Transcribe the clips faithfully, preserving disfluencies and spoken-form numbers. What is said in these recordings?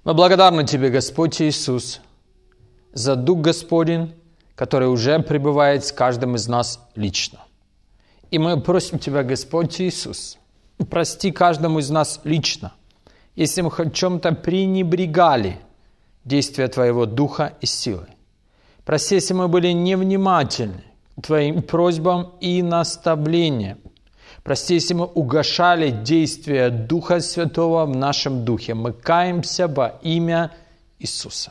Мы благодарны Тебе, Господь Иисус, за Дух Господень, который уже пребывает с каждым из нас лично. И мы просим Тебя, Господь Иисус, прости каждому из нас лично, если мы хоть в чем-то пренебрегали действия Твоего Духа и силы. Прости, если мы были невнимательны к Твоим просьбам и наставлениям. Прости, если мы угашали действия Духа Святого в нашем духе. Мы каемся во имя Иисуса.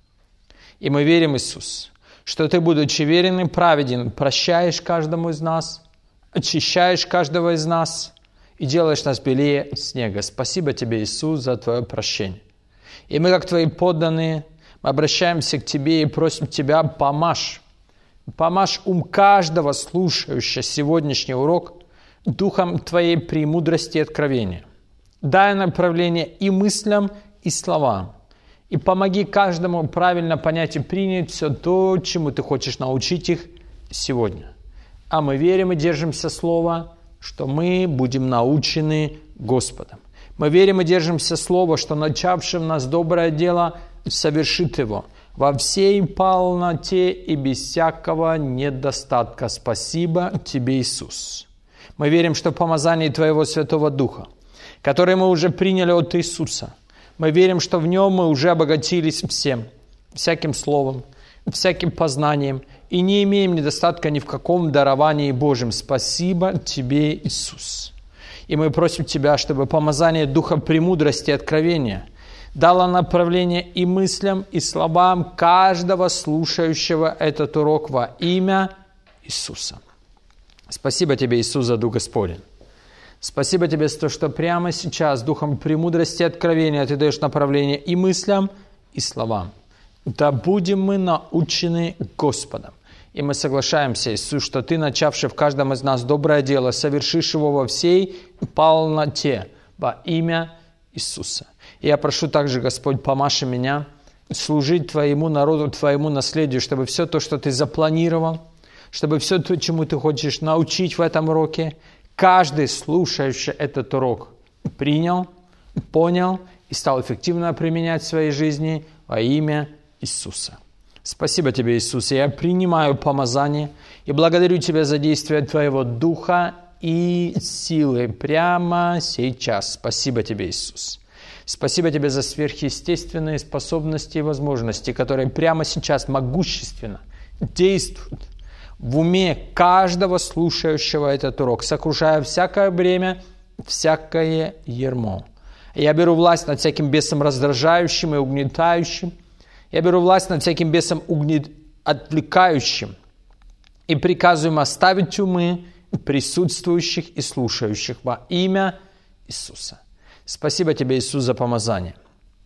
И мы верим, Иисус, что Ты, будучи верен и праведен, прощаешь каждому из нас, очищаешь каждого из нас и делаешь нас белее снега. Спасибо Тебе, Иисус, за Твое прощение. И мы, как Твои подданные, мы обращаемся к Тебе и просим Тебя, помажь. Помажь ум каждого слушающего сегодняшний урок Духом Твоей премудрости и откровения. Дай направление и мыслям, и словам. И помоги каждому правильно понять и принять все то, чему Ты хочешь научить их сегодня. А мы верим и держимся слова, что мы будем научены Господом. Мы верим и держимся слова, что начавший в нас доброе дело совершит его во всей полноте и без всякого недостатка. Спасибо Тебе, Иисус. Мы верим, что в помазании Твоего Святого Духа, который мы уже приняли от Иисуса, мы верим, что в Нем мы уже обогатились всем, всяким словом, всяким познанием, и не имеем недостатка ни в каком даровании Божьем. Спасибо Тебе, Иисус. И мы просим Тебя, чтобы помазание Духа премудрости и откровения дало направление и мыслям, и словам каждого слушающего этот урок во имя Иисуса. Спасибо Тебе, Иисус, за Дух Господень. Спасибо Тебе за то, что прямо сейчас Духом премудрости и откровения Ты даешь направление и мыслям, и словам. Да будем мы научены Господом. И мы соглашаемся, Иисус, что Ты, начавший в каждом из нас доброе дело, совершишь его во всей полноте во имя Иисуса. И я прошу также, Господь, помажь меня служить Твоему народу, Твоему наследию, чтобы все то, что Ты запланировал, чтобы все то, чему Ты хочешь научить в этом уроке, каждый, слушающий этот урок, принял, понял и стал эффективно применять в своей жизни во имя Иисуса. Спасибо Тебе, Иисус. Я принимаю помазание и благодарю Тебя за действие Твоего Духа и силы прямо сейчас. Спасибо Тебе, Иисус. Спасибо Тебе за сверхъестественные способности и возможности, которые прямо сейчас могущественно действуют в уме каждого слушающего этот урок, сокрушая всякое бремя, всякое ярмо. Я беру власть над всяким бесом раздражающим и угнетающим. Я беру власть над всяким бесом угнет... отвлекающим и приказываю им оставить умы присутствующих и слушающих во имя Иисуса. Спасибо Тебе, Иисус, за помазание.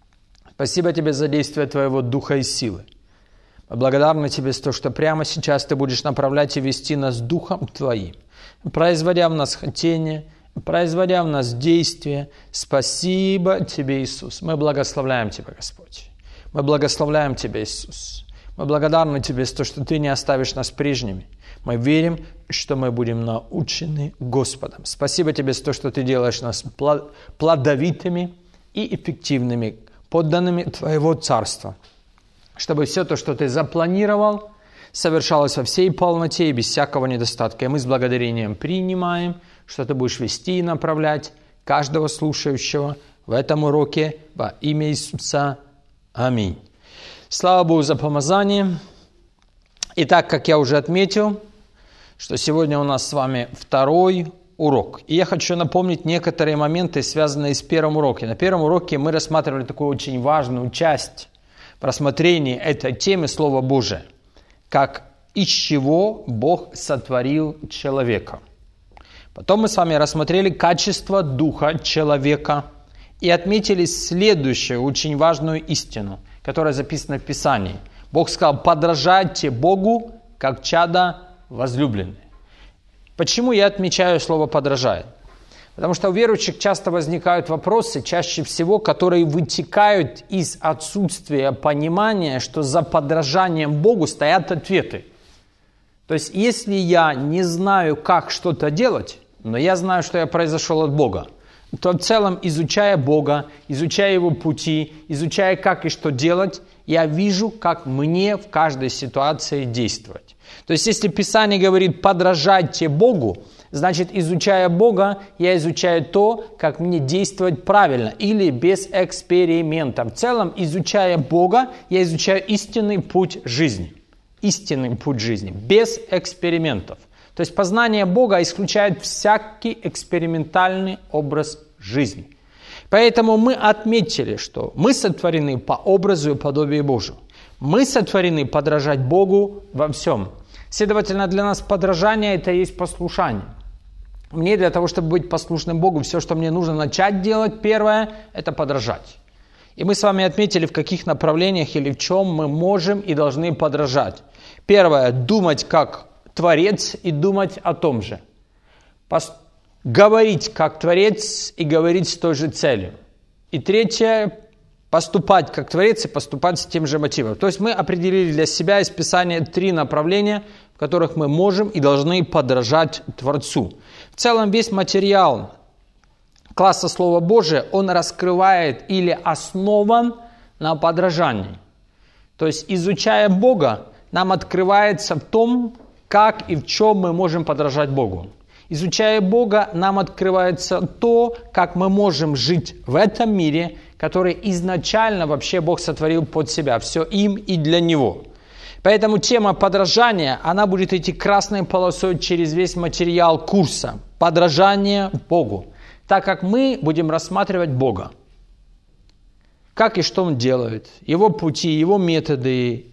Спасибо Тебе за действие Твоего Духа и силы. Мы благодарны Тебе за то, что прямо сейчас Ты будешь направлять и вести нас Духом Твоим, производя в нас хотение, производя в нас действие. Спасибо Тебе, Иисус. Мы благословляем Тебя, Господь. Мы благословляем Тебя, Иисус. Мы благодарны Тебе за то, что Ты не оставишь нас прежними. Мы верим, что мы будем научены Господом. Спасибо Тебе за то, что Ты делаешь нас плодовитыми и эффективными, подданными Твоего Царства, чтобы все то, что Ты запланировал, совершалось во всей полноте и без всякого недостатка. И мы с благодарением принимаем, что Ты будешь вести и направлять каждого слушающего в этом уроке во имя Иисуса. Аминь. Слава Богу за помазание. Итак, как я уже отметил, что сегодня у нас с вами второй урок. И я хочу напомнить некоторые моменты, связанные с первым уроком. На первом уроке мы рассматривали такую очень важную часть в рассмотрении этой темы Слова Божия, как из чего Бог сотворил человека. Потом мы с вами рассмотрели качество духа человека и отметили следующую очень важную истину, которая записана в Писании. Бог сказал: подражайте Богу, как чада возлюбленные. Почему я отмечаю слово «подражает»? Потому что у верующих часто возникают вопросы, чаще всего, которые вытекают из отсутствия понимания, что за подражанием Богу стоят ответы. То есть, если я не знаю, как что-то делать, но я знаю, что я произошел от Бога, то в целом, изучая Бога, изучая Его пути, изучая, как и что делать, я вижу, как мне в каждой ситуации действовать. То есть, если Писание говорит «подражайте Богу», значит, изучая Бога, я изучаю то, как мне действовать правильно или без эксперимента. В целом, изучая Бога, я изучаю истинный путь жизни. Истинный путь жизни, без экспериментов. То есть, познание Бога исключает всякий экспериментальный образ жизни. Поэтому мы отметили, что мы сотворены по образу и подобию Божию. Мы сотворены подражать Богу во всем. Следовательно, для нас подражание – это и есть послушание. Мне для того, чтобы быть послушным Богу, все, что мне нужно начать делать, первое – это подражать. И мы с вами отметили, в каких направлениях или в чем мы можем и должны подражать. Первое – думать как Творец и думать о том же. Пос- говорить как Творец и говорить с той же целью. И третье – поступать как Творец и поступать с тем же мотивом. То есть мы определили для себя из Писания три направления, в которых мы можем и должны подражать Творцу. В целом весь материал класса Слова Божие, он раскрывает или основан на подражании. То есть, изучая Бога, нам открывается в том, как и в чем мы можем подражать Богу. Изучая Бога, нам открывается то, как мы можем жить в этом мире, который изначально вообще Бог сотворил под себя. Все им и для Него. Поэтому тема подражания, она будет идти красной полосой через весь материал курса. Подражание Богу. Так как мы будем рассматривать Бога. Как и что Он делает. Его пути, Его методы.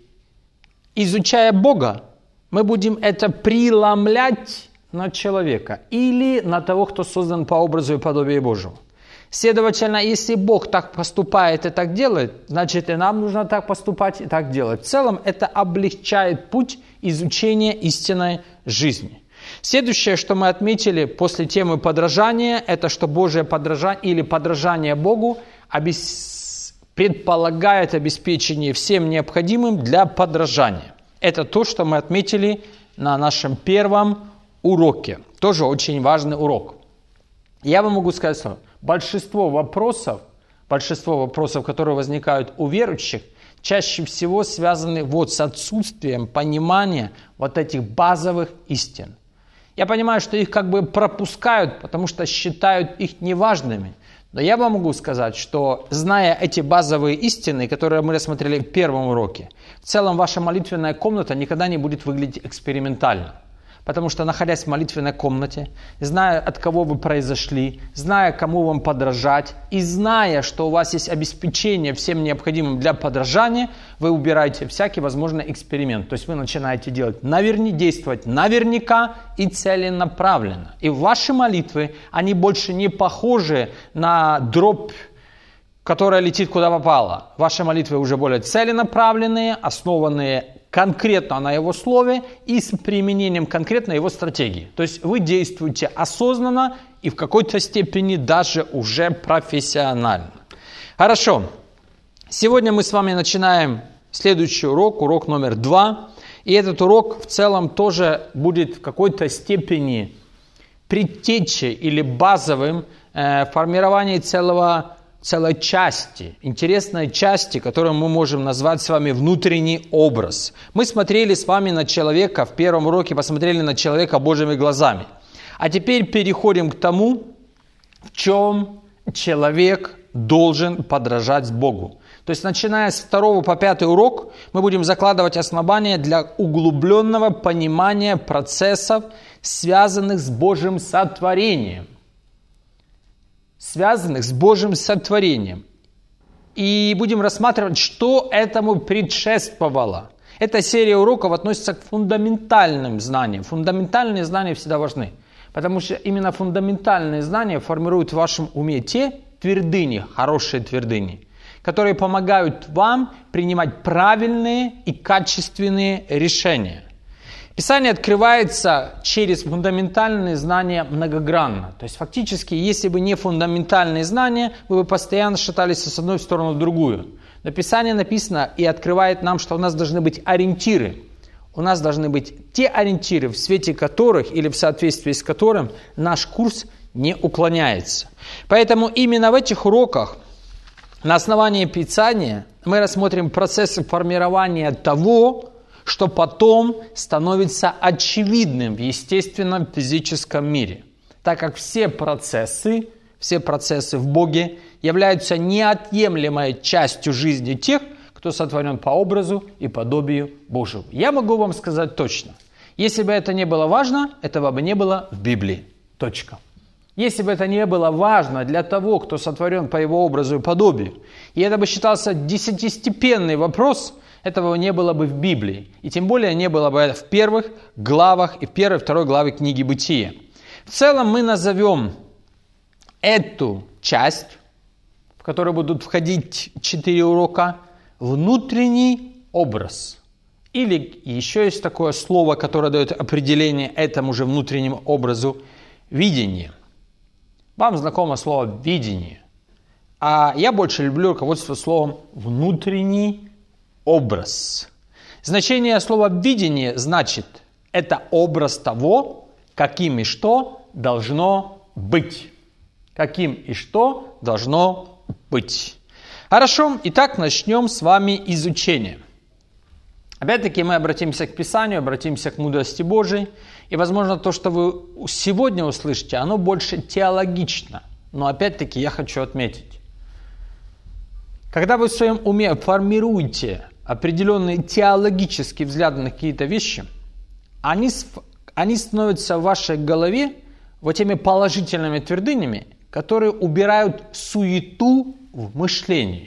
Изучая Бога, мы будем это преломлять на человека. Или на того, кто создан по образу и подобию Божьему. Следовательно, если Бог так поступает и так делает, значит и нам нужно так поступать и так делать. В целом это облегчает путь изучения истинной жизни. Следующее, что мы отметили после темы подражания, это что Божье подражание или подражание Богу обес... предполагает обеспечение всем необходимым для подражания. Это то, что мы отметили на нашем первом уроке. Тоже очень важный урок. Я вам могу сказать, что большинство вопросов, большинство вопросов, которые возникают у верующих, чаще всего связаны вот с отсутствием понимания вот этих базовых истин. Я понимаю, что их как бы пропускают, потому что считают их неважными. Но я вам могу сказать, что зная эти базовые истины, которые мы рассмотрели в первом уроке, в целом ваша молитвенная комната никогда не будет выглядеть экспериментально. Потому что, находясь в молитвенной комнате, зная, от кого вы произошли, зная, кому вам подражать, и зная, что у вас есть обеспечение всем необходимым для подражания, вы убираете всякий возможный эксперимент. То есть вы начинаете делать наверни, действовать наверняка и целенаправленно. И ваши молитвы, они больше не похожи на дробь, которая летит куда попало. Ваши молитвы уже более целенаправленные, основанные конкретно на Его Слове и с применением конкретно Его стратегии. То есть вы действуете осознанно и в какой-то степени даже уже профессионально. Хорошо. Сегодня мы с вами начинаем следующий урок, урок номер два. И этот урок в целом тоже будет в какой-то степени предтечей или базовым э, формированием целого целой части, интересной части, которую мы можем назвать с вами внутренний образ. Мы смотрели с вами на человека, в первом уроке посмотрели на человека Божьими глазами. А теперь переходим к тому, в чем человек должен подражать Богу. То есть, начиная с второго по пятый урок, мы будем закладывать основания для углубленного понимания процессов, связанных с Божьим сотворением. связанных с Божьим сотворением. И будем рассматривать, что этому предшествовало. Эта серия уроков относится к фундаментальным знаниям. Фундаментальные знания всегда важны, потому что именно фундаментальные знания формируют в вашем уме те твердыни, хорошие твердыни, которые помогают вам принимать правильные и качественные решения. Писание открывается через фундаментальные знания многогранно. То есть фактически, если бы не фундаментальные знания, вы бы постоянно шатались с одной стороны в другую. Но Писание написано и открывает нам, что у нас должны быть ориентиры. У нас должны быть те ориентиры, в свете которых или в соответствии с которым наш курс не уклоняется. Поэтому именно в этих уроках на основании Писания мы рассмотрим процессы формирования того, что потом становится очевидным в естественном физическом мире, так как все процессы, все процессы в Боге являются неотъемлемой частью жизни тех, кто сотворен по образу и подобию Божьему. Я могу вам сказать точно, если бы это не было важно, этого бы не было в Библии. Точка. Если бы это не было важно для того, кто сотворен по его образу и подобию, и это бы считался десятистепенный вопрос, этого не было бы в Библии. И тем более не было бы в первых главах и в первой и второй главе книги Бытия. В целом мы назовем эту часть, в которую будут входить четыре урока, внутренний образ. Или еще есть такое слово, которое дает определение этому же внутреннему образу – видение. Вам знакомо слово «видение», а я больше люблю руководство словом «внутренний образ». Значение слова «видение» значит «это образ того, каким и что должно быть». Каким и что должно быть. Хорошо, итак, начнем с вами изучение. Опять-таки мы обратимся к Писанию, обратимся к мудрости Божией. И, возможно, то, что вы сегодня услышите, оно больше теологично. Но, опять-таки, я хочу отметить. Когда вы в своем уме формируете определенные теологические взгляды на какие-то вещи, они, они становятся в вашей голове вот теми положительными твердынями, которые убирают суету в мышлении.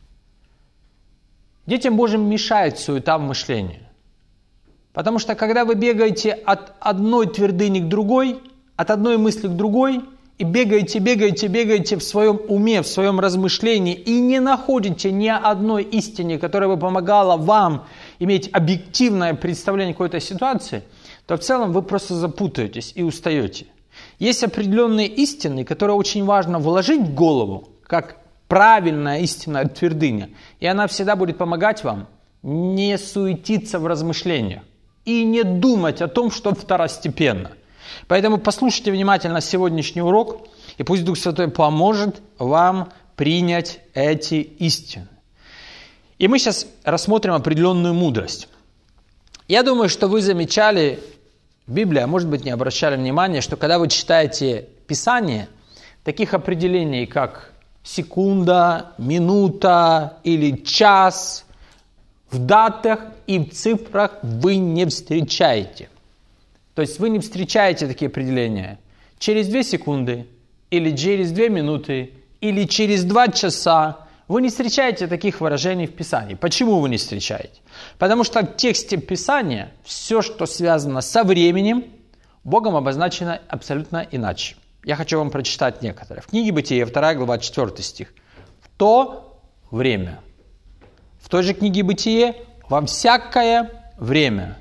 Детям Божьим мешает суета в мышлении. Потому что когда вы бегаете от одной твердыни к другой, от одной мысли к другой, и бегаете, бегаете, бегаете в своем уме, в своем размышлении, и не находите ни одной истины, которая бы помогала вам иметь объективное представление какой-то ситуации, то в целом вы просто запутаетесь и устаете. Есть определенные истины, которые очень важно вложить в голову, как правильная истинная твердыня, и она всегда будет помогать вам не суетиться в размышлениях и не думать о том, что второстепенно. Поэтому послушайте внимательно сегодняшний урок, и пусть Дух Святой поможет вам принять эти истины. И мы сейчас рассмотрим определенную мудрость. Я думаю, что вы замечали в Библии, а может быть не обращали внимания, что когда вы читаете Писание, таких определений, как секунда, минута или час, в датах и в цифрах вы не встречаете. То есть вы не встречаете такие определения через две секунды, или через две минуты, или через два часа. Вы не встречаете таких выражений в Писании. Почему вы не встречаете? Потому что в тексте Писания все, что связано со временем, Богом обозначено абсолютно иначе. Я хочу вам прочитать некоторые. В книге Бытия, вторая глава, четвёртый стих. В то время. В той же книге Бытия во всякое время.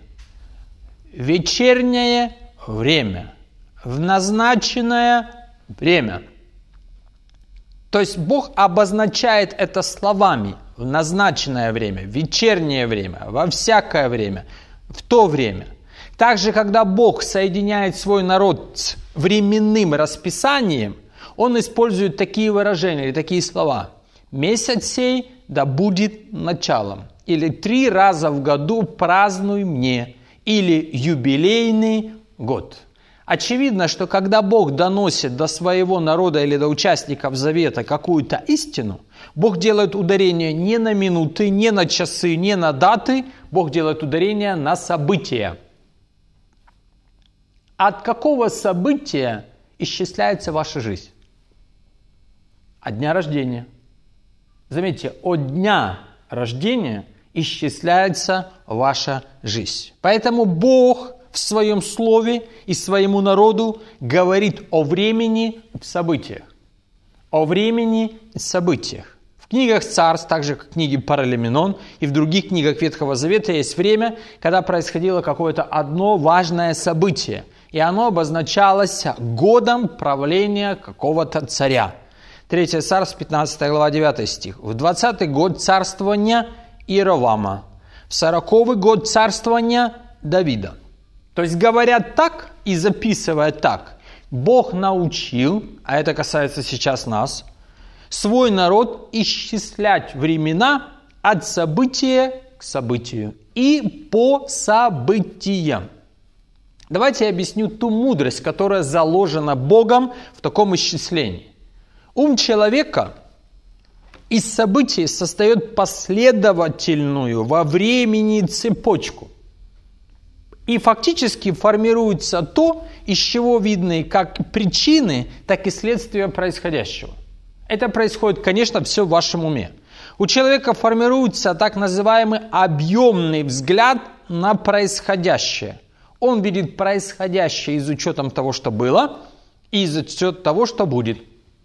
Вечернее время. В назначенное время. То есть Бог обозначает это словами. В назначенное время, в вечернее время, во всякое время, в то время. Также, когда Бог соединяет свой народ с временным расписанием, Он использует такие выражения или такие слова. «Месяц сей да будет началом». Или «три раза в году празднуй мне». Или «юбилейный год». Очевидно, что когда Бог доносит до своего народа или до участников завета какую-то истину, Бог делает ударение не на минуты, не на часы, не на даты, Бог делает ударение на события. От какого события исчисляется ваша жизнь? От дня рождения. Заметьте, от дня рождения исчисляется ваша жизнь. Поэтому Бог в своем слове и своему народу говорит о времени в событиях. О времени в событиях. В книгах Царств, так же как в книге Паралименон и в других книгах Ветхого Завета есть время, когда происходило какое-то одно важное событие. И оно обозначалось годом правления какого-то царя. третье Царств, пятнадцатая глава, девятый стих. В двадцатый год царствования Иеровама. В сороковый год царствования Давида. То есть, говоря так и записывая так, Бог научил, а это касается сейчас нас, свой народ исчислять времена от события к событию и по событиям. Давайте я объясню ту мудрость, которая заложена Богом в таком исчислении. Ум человека из событий создает последовательную во времени цепочку. И фактически формируется то, из чего видны как причины, так и следствия происходящего. Это происходит, конечно, все в вашем уме. У человека формируется так называемый объемный взгляд на происходящее. Он видит происходящее из учетом того, что было, и из учета того, что будет.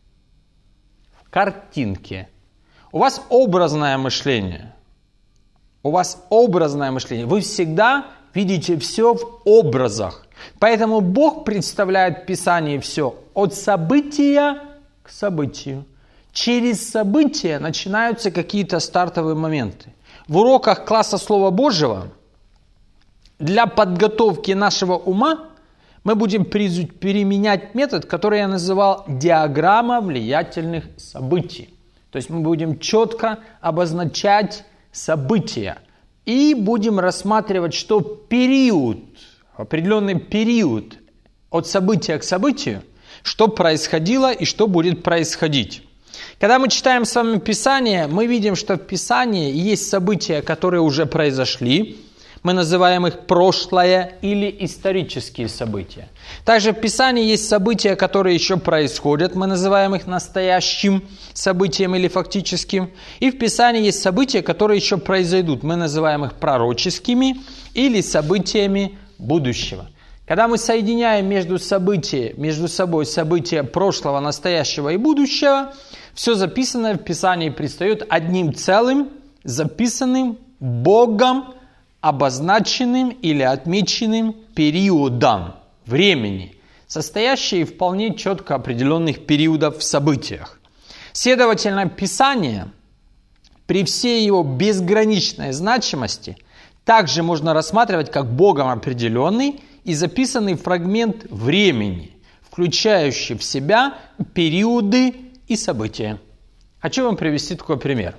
В картинке. У вас образное мышление. У вас образное мышление. Вы всегда видите все в образах. Поэтому Бог представляет в Писании все от события к событию. Через события начинаются какие-то стартовые моменты. В уроках класса Слова Божьего для подготовки нашего ума мы будем применять метод, который я называл диаграмма влиятельных событий. То есть мы будем четко обозначать события и будем рассматривать, что период, определенный период от события к событию, что происходило и что будет происходить. Когда мы читаем с вами Писание, мы видим, что в Писании есть события, которые уже произошли. Мы называем их прошлое или исторические события. Также в Писании есть события, которые еще происходят. Мы называем их настоящим событием или фактическим. И в Писании есть события, которые еще произойдут. Мы называем их пророческими или событиями будущего. Когда мы соединяем между, события, между собой события прошлого, настоящего и будущего, все записанное в Писании предстает одним целым, записанным Богом, обозначенным или отмеченным периодом времени, состоящим из вполне четко определенных периодов в событиях. Следовательно, Писание при всей его безграничной значимости также можно рассматривать как Богом определенный и записанный фрагмент времени, включающий в себя периоды и события. Хочу вам привести такой пример.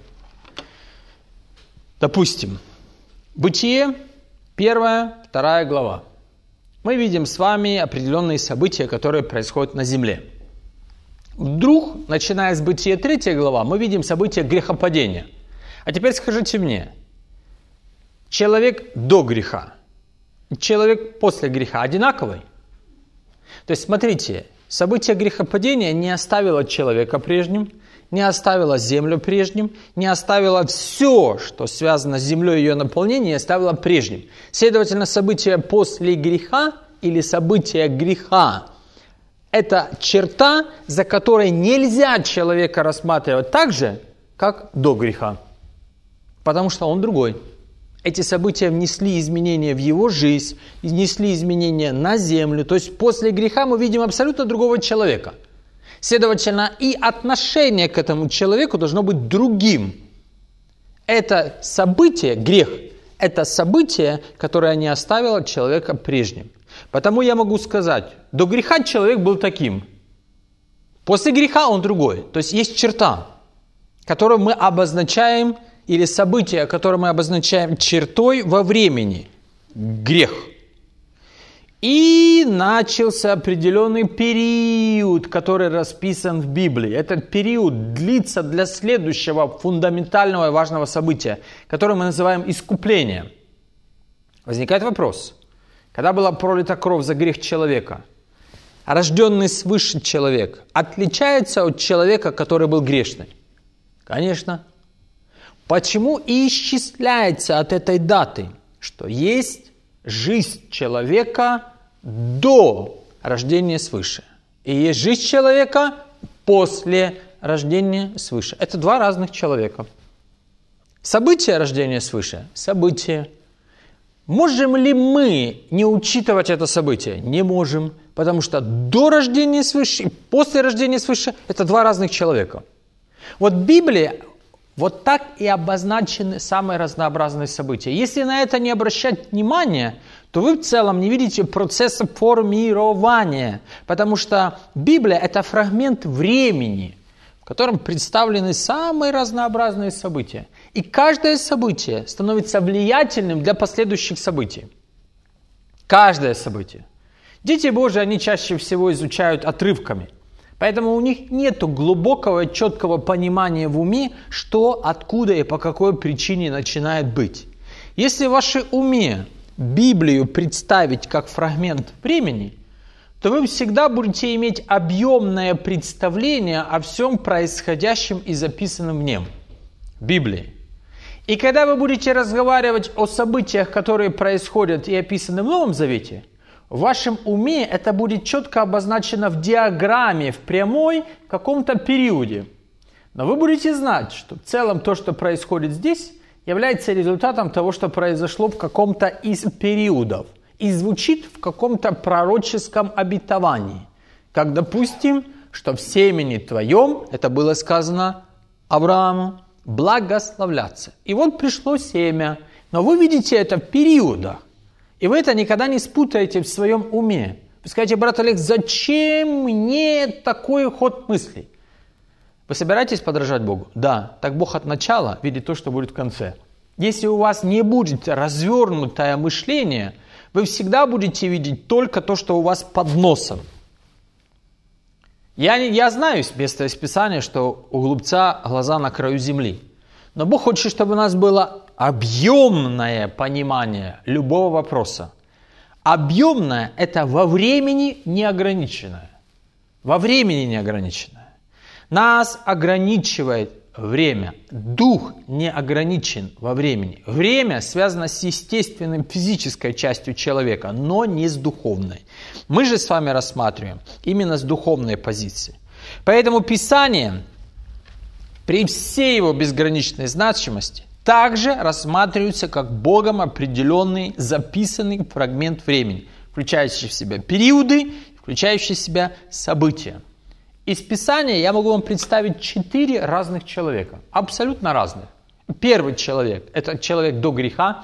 Допустим, Бытие, первая, вторая глава. Мы видим с вами определенные события, которые происходят на земле. Вдруг, начиная с Бытия, третья глава, мы видим события грехопадения. А теперь скажите мне, человек до греха, человек после греха одинаковый? То есть, смотрите, событие грехопадения не оставило человека прежним, не оставила землю прежним, не оставила все, что связано с землей и ее наполнением, не оставила прежним. Следовательно, события после греха или события греха – это черта, за которой нельзя человека рассматривать так же, как до греха. Потому что он другой. Эти события внесли изменения в его жизнь, внесли изменения на землю. То есть после греха мы видим абсолютно другого человека. Следовательно, и отношение к этому человеку должно быть другим. Это событие, грех, это событие, которое не оставило человека прежним. Потому я могу сказать, до греха человек был таким. После греха он другой. То есть есть черта, которую мы обозначаем, или событие, которое мы обозначаем чертой во времени. Грех. И начался определенный период, который расписан в Библии. Этот период длится для следующего фундаментального и важного события, которое мы называем искуплением. Возникает вопрос. Когда была пролита кровь за грех человека, рожденный свыше человек отличается от человека, который был грешный? Конечно. Почему и исчисляется от этой даты, что есть жизнь человека до рождения свыше. И есть жизнь человека после рождения свыше. Это два разных человека. Событие рождения свыше – событие. Можем ли мы не учитывать это событие? Не можем, потому что до рождения свыше и после рождения свыше – это два разных человека. Вот Библия Вот так и обозначены самые разнообразные события. Если на это не обращать внимания, то вы в целом не видите процесса формирования, потому что Библия – это фрагмент времени, в котором представлены самые разнообразные события. И каждое событие становится влиятельным для последующих событий. Каждое событие. Дети Божьи, они чаще всего изучают отрывками. Поэтому у них нет глубокого, четкого понимания в уме, что, откуда и по какой причине начинает быть. Если в вашем уме Библию представить как фрагмент времени, то вы всегда будете иметь объемное представление о всем происходящем и записанном в нем, в Библии. И когда вы будете разговаривать о событиях, которые происходят и описаны в Новом Завете, в вашем уме это будет четко обозначено в диаграмме, в прямой каком-то периоде. Но вы будете знать, что в целом то, что происходит здесь, является результатом того, что произошло в каком-то из периодов и звучит в каком-то пророческом обетовании. Как, допустим, что в семени твоем, это было сказано Аврааму, благословляться. И вот пришло семя. Но вы видите это в периодах. И вы это никогда не спутаете в своем уме. Вы скажете: брат Олег, зачем мне такой ход мыслей? Вы собираетесь подражать Богу? Да. Так Бог от начала видит то, что будет в конце. Если у вас не будет развернутое мышление, вы всегда будете видеть только то, что у вас под носом. Я, я знаю из места из Писания, что у глупца глаза на краю земли. Но Бог хочет, чтобы у нас было объемное понимание любого вопроса. Объемное – это во времени неограниченное. Во времени неограниченное. Нас ограничивает время. Дух не ограничен во времени. Время связано с естественной физической частью человека, но не с духовной. Мы же с вами рассматриваем именно с духовной позиции. Поэтому Писание, при всей его безграничной значимости, также рассматриваются как Богом определенный записанный фрагмент времени, включающий в себя периоды, включающий в себя события. Из Писания я могу вам представить четыре разных человека, абсолютно разных. Первый человек – это человек до греха,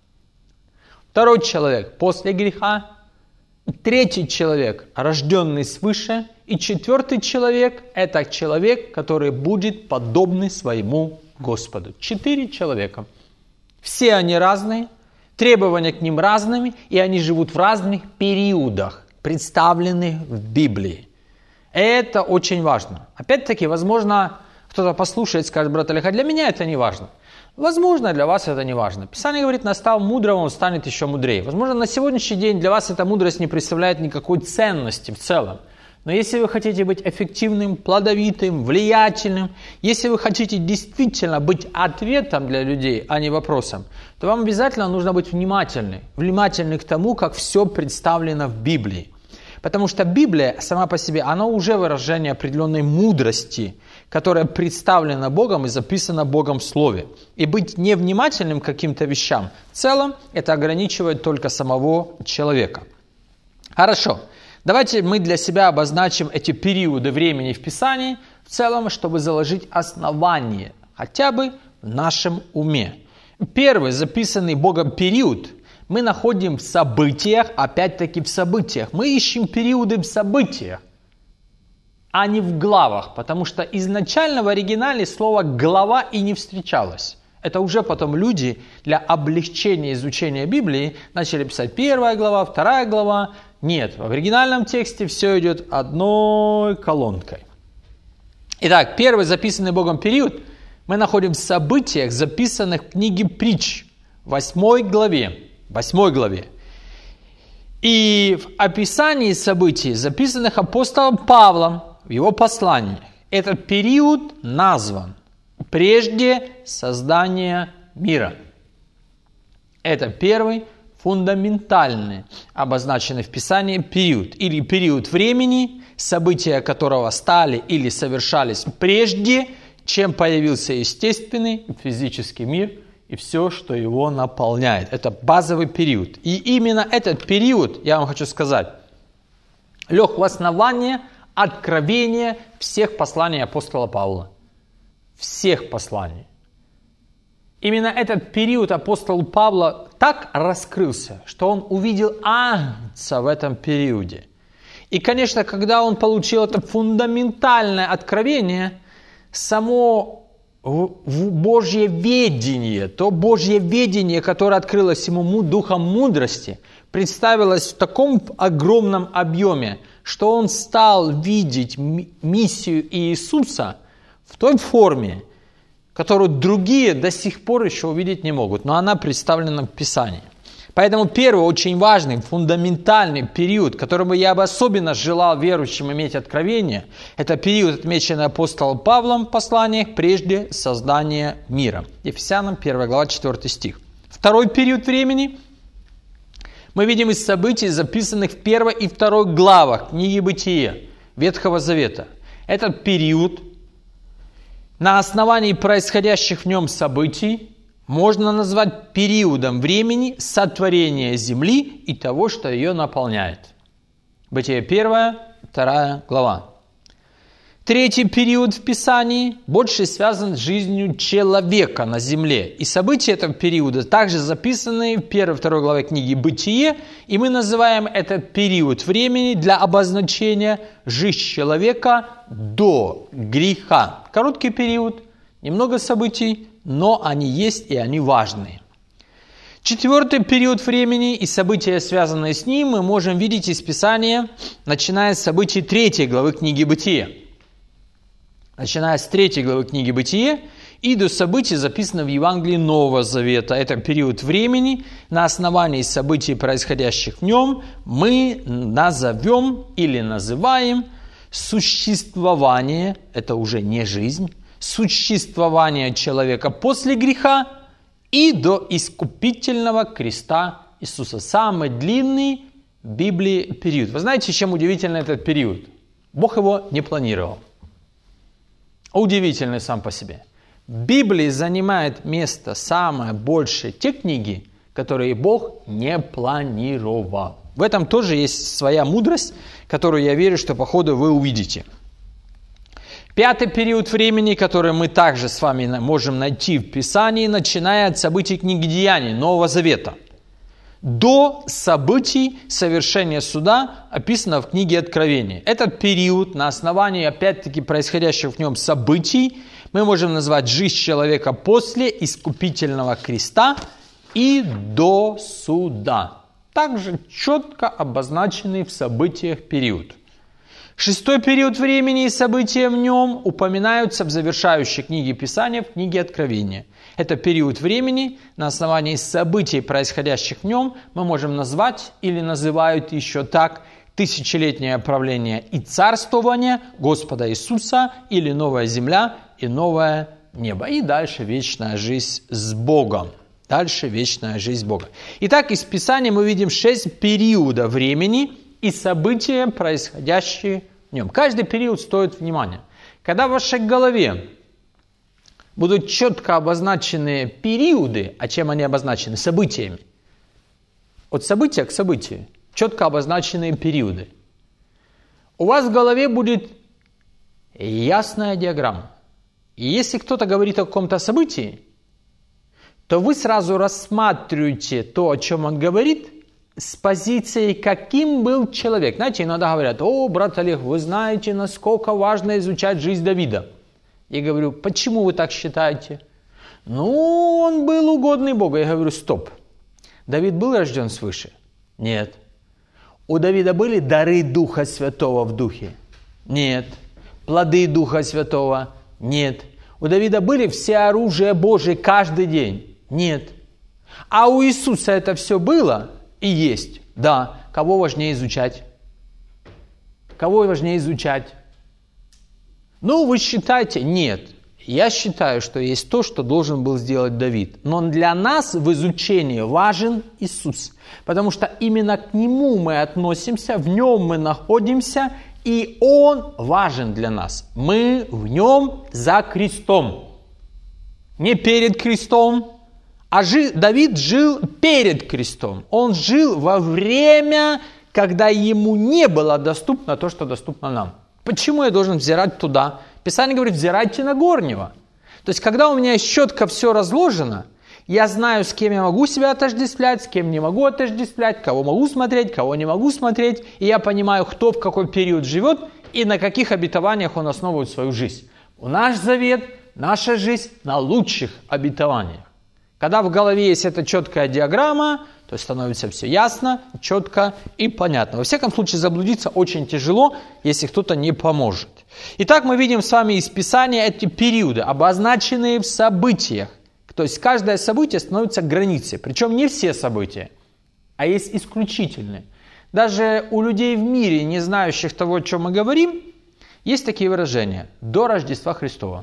второй человек после греха, третий человек – рожденный свыше, и четвертый человек – это человек, который будет подобный своему Господу. Четыре человека. Все они разные, требования к ним разными, и они живут в разных периодах, представленных в Библии. Это очень важно. Опять-таки, возможно, кто-то послушает и скажет: брат Олег, а для меня это не важно. Возможно, для вас это не важно. Писание говорит: настал мудрым, он станет еще мудрее. Возможно, на сегодняшний день для вас эта мудрость не представляет никакой ценности в целом. Но если вы хотите быть эффективным, плодовитым, влиятельным, если вы хотите действительно быть ответом для людей, а не вопросом, то вам обязательно нужно быть внимательным. Внимательным к тому, как все представлено в Библии. Потому что Библия сама по себе, она уже выражение определенной мудрости, которая представлена Богом и записана Богом в Слове. И быть невнимательным к каким-то вещам в целом, это ограничивает только самого человека. Хорошо. Давайте мы для себя обозначим эти периоды времени в Писании в целом, чтобы заложить основание хотя бы в нашем уме. Первый записанный Богом период мы находим в событиях, опять-таки в событиях. Мы ищем периоды в событиях, а не в главах, потому что изначально в оригинале слово «глава» и не встречалось. Это уже потом люди для облегчения изучения Библии начали писать первая глава, вторая глава. Нет, в оригинальном тексте все идет одной колонкой. Итак, первый записанный Богом период мы находим в событиях, записанных в книге Притч, восьмой главе. восьмой главе. И в описании событий, записанных апостолом Павлом в его посланиях, этот период назван прежде создания мира. Это первый фундаментальный, обозначенный в Писании период, или период времени, события которого стали или совершались прежде, чем появился естественный физический мир и все, что его наполняет. Это базовый период. И именно этот период, я вам хочу сказать, лег в основание откровения всех посланий апостола Павла. Всех посланий. именно этот период апостол Павла так раскрылся, что он увидел Агнца в этом периоде. И, конечно, когда он получил это фундаментальное откровение, само Божье ведение, то Божье ведение, которое открылось ему духом мудрости, представилось в таком огромном объеме, что он стал видеть миссию Иисуса в той форме, которую другие до сих пор еще увидеть не могут, но она представлена в Писании. Поэтому первый очень важный, фундаментальный период, которым я бы особенно желал верующим иметь откровение, это период, отмеченный апостолом Павлом в посланиях прежде создания мира. Ефесянам первая глава, четвёртый стих. Второй период времени мы видим из событий, записанных в первой и второй главах книги Бытия Ветхого Завета. Этот период на основании происходящих в нем событий можно назвать периодом времени сотворения земли и того, что ее наполняет. Бытие первая, вторая глава. Третий период в Писании больше связан с жизнью человека на земле. И события этого периода также записаны в первой и второй главе книги Бытие, и мы называем этот период времени для обозначения жизнь человека до греха. Короткий период, немного событий, но они есть и они важны. Четвертый период времени и события, связанные с ним, мы можем видеть из Писания, начиная с событий третьей главы книги Бытие. Начиная с третьей главы книги Бытие и до событий, записанных в Евангелии Нового Завета. Это период времени, на основании событий, происходящих в нем, мы назовем или называем существование, это уже не жизнь, существование человека после греха и до искупительного креста Иисуса. Самый длинный в Библии период. Вы знаете, чем удивительный этот период? Бог его не планировал. Удивительный сам по себе. В Библии занимает место самое большее те книги, которые Бог не планировал. В этом тоже есть своя мудрость, которую я верю, что по ходу вы увидите. Пятый период времени, который мы также с вами можем найти в Писании, начиная от событий книги Деяний Нового Завета. До событий совершения суда, описано в книге Откровения. Этот период, на основании, опять-таки, происходящих в нем событий, мы можем назвать жизнь человека после искупительного креста и до суда. Также четко обозначенный в событиях период. Шестой период времени и события в нем упоминаются в завершающей книге Писания, в книге Откровения. Это период времени, на основании событий, происходящих в нем, мы можем назвать или называют еще так тысячелетнее правление и царствование Господа Иисуса или новая земля и новое небо. И дальше вечная жизнь с Богом. Дальше вечная жизнь с Богом. Итак, из Писания мы видим шесть периодов времени и события, происходящие в нем. Каждый период стоит внимания. Когда в вашей голове будут четко обозначены периоды, а чем они обозначены? Событиями. От события к событию. Четко обозначенные периоды. У вас в голове будет ясная диаграмма. И если кто-то говорит о каком-то событии, то вы сразу рассматриваете то, о чем он говорит, с позиции, каким был человек. Знаете, иногда говорят: о, брат Олег, вы знаете, насколько важно изучать жизнь Давида. Я говорю: почему вы так считаете? Ну, он был угодный Богу. Я говорю: стоп. Давид был рожден свыше? Нет. У Давида были дары Духа Святого в Духе? Нет. Плоды Духа Святого? Нет. У Давида были все оружия Божие каждый день? Нет. А у Иисуса это все было и есть? Да. Кого важнее изучать? Кого важнее изучать? Ну, вы считаете? Нет. Я считаю, что есть то, что должен был сделать Давид. Но для нас в изучении важен Иисус. Потому что именно к Нему мы относимся, в Нем мы находимся, и Он важен для нас. Мы в Нем за крестом. Не перед крестом, а жи, Давид жил перед крестом. Он жил во время, когда ему не было доступно то, что доступно нам. Почему я должен взирать туда? Писание говорит: взирайте на горнего. То есть, когда у меня четко все разложено, Я знаю, с кем я могу себя отождествлять, с кем не могу отождествлять, кого могу смотреть, кого не могу смотреть. И я понимаю, кто в какой период живет и на каких обетованиях он основывает свою жизнь. Наш завет, наша жизнь на лучших обетованиях. Когда в голове есть эта четкая диаграмма, то становится все ясно, четко и понятно. Во всяком случае, заблудиться очень тяжело, если кто-то не поможет. Итак, мы видим с вами из Писания эти периоды, обозначенные в событиях. То есть каждое событие становится границей. Причем не все события, а есть исключительные. Даже у людей в мире, не знающих того, о чем мы говорим, есть такие выражения. До Рождества Христова.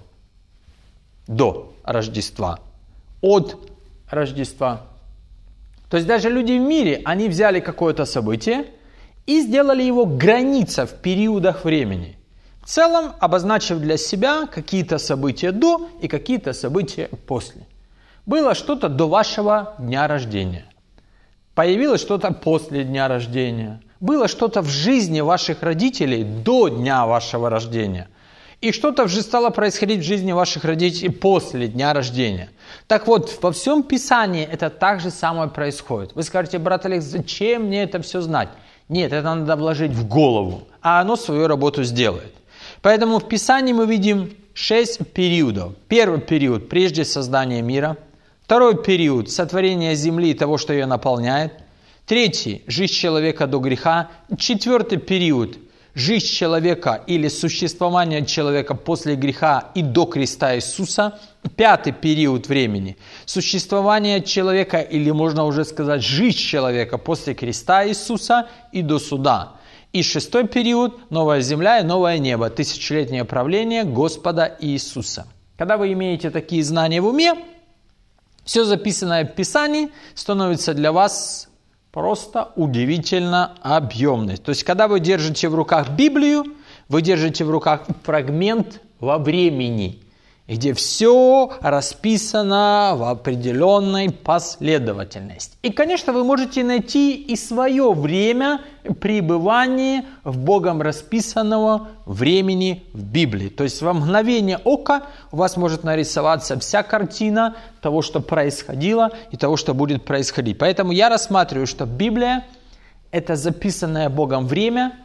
До Рождества. От Рождества. То есть даже люди в мире, они взяли какое-то событие и сделали его границей в периодах времени. В целом, обозначив для себя какие-то события до и какие-то события после. Было что-то до вашего дня рождения. Появилось что-то после дня рождения. Было что-то в жизни ваших родителей до дня вашего рождения. И что-то уже стало происходить в жизни ваших родителей после дня рождения. Так вот, во всем Писании это так же самое происходит. Вы скажете, брат Олег, зачем мне это все знать? Нет, это надо вложить в голову, а оно свою работу сделает. Поэтому в Писании мы видим шесть периодов. Первый период – прежде создания мира. Второй период – сотворение земли и того, что ее наполняет. Третий – жизнь человека до греха. Четвертый период – жизнь человека или существование человека после греха и до креста Иисуса. Пятый период времени – существование человека, или можно уже сказать, жизнь человека после креста Иисуса и до суда. И шестой период – новая земля и новое небо, тысячелетнее правление Господа Иисуса. Когда вы имеете такие знания в уме, все записанное в Писании становится для вас просто удивительно объемной. То есть, когда вы держите в руках Библию, вы держите в руках фрагмент во времени, где все расписано в определенной последовательности. И, конечно, вы можете найти и свое время пребывания в Богом расписанного времени в Библии. То есть, во мгновение ока у вас может нарисоваться вся картина того, что происходило и того, что будет происходить. Поэтому я рассматриваю, что Библия – это записанное Богом время,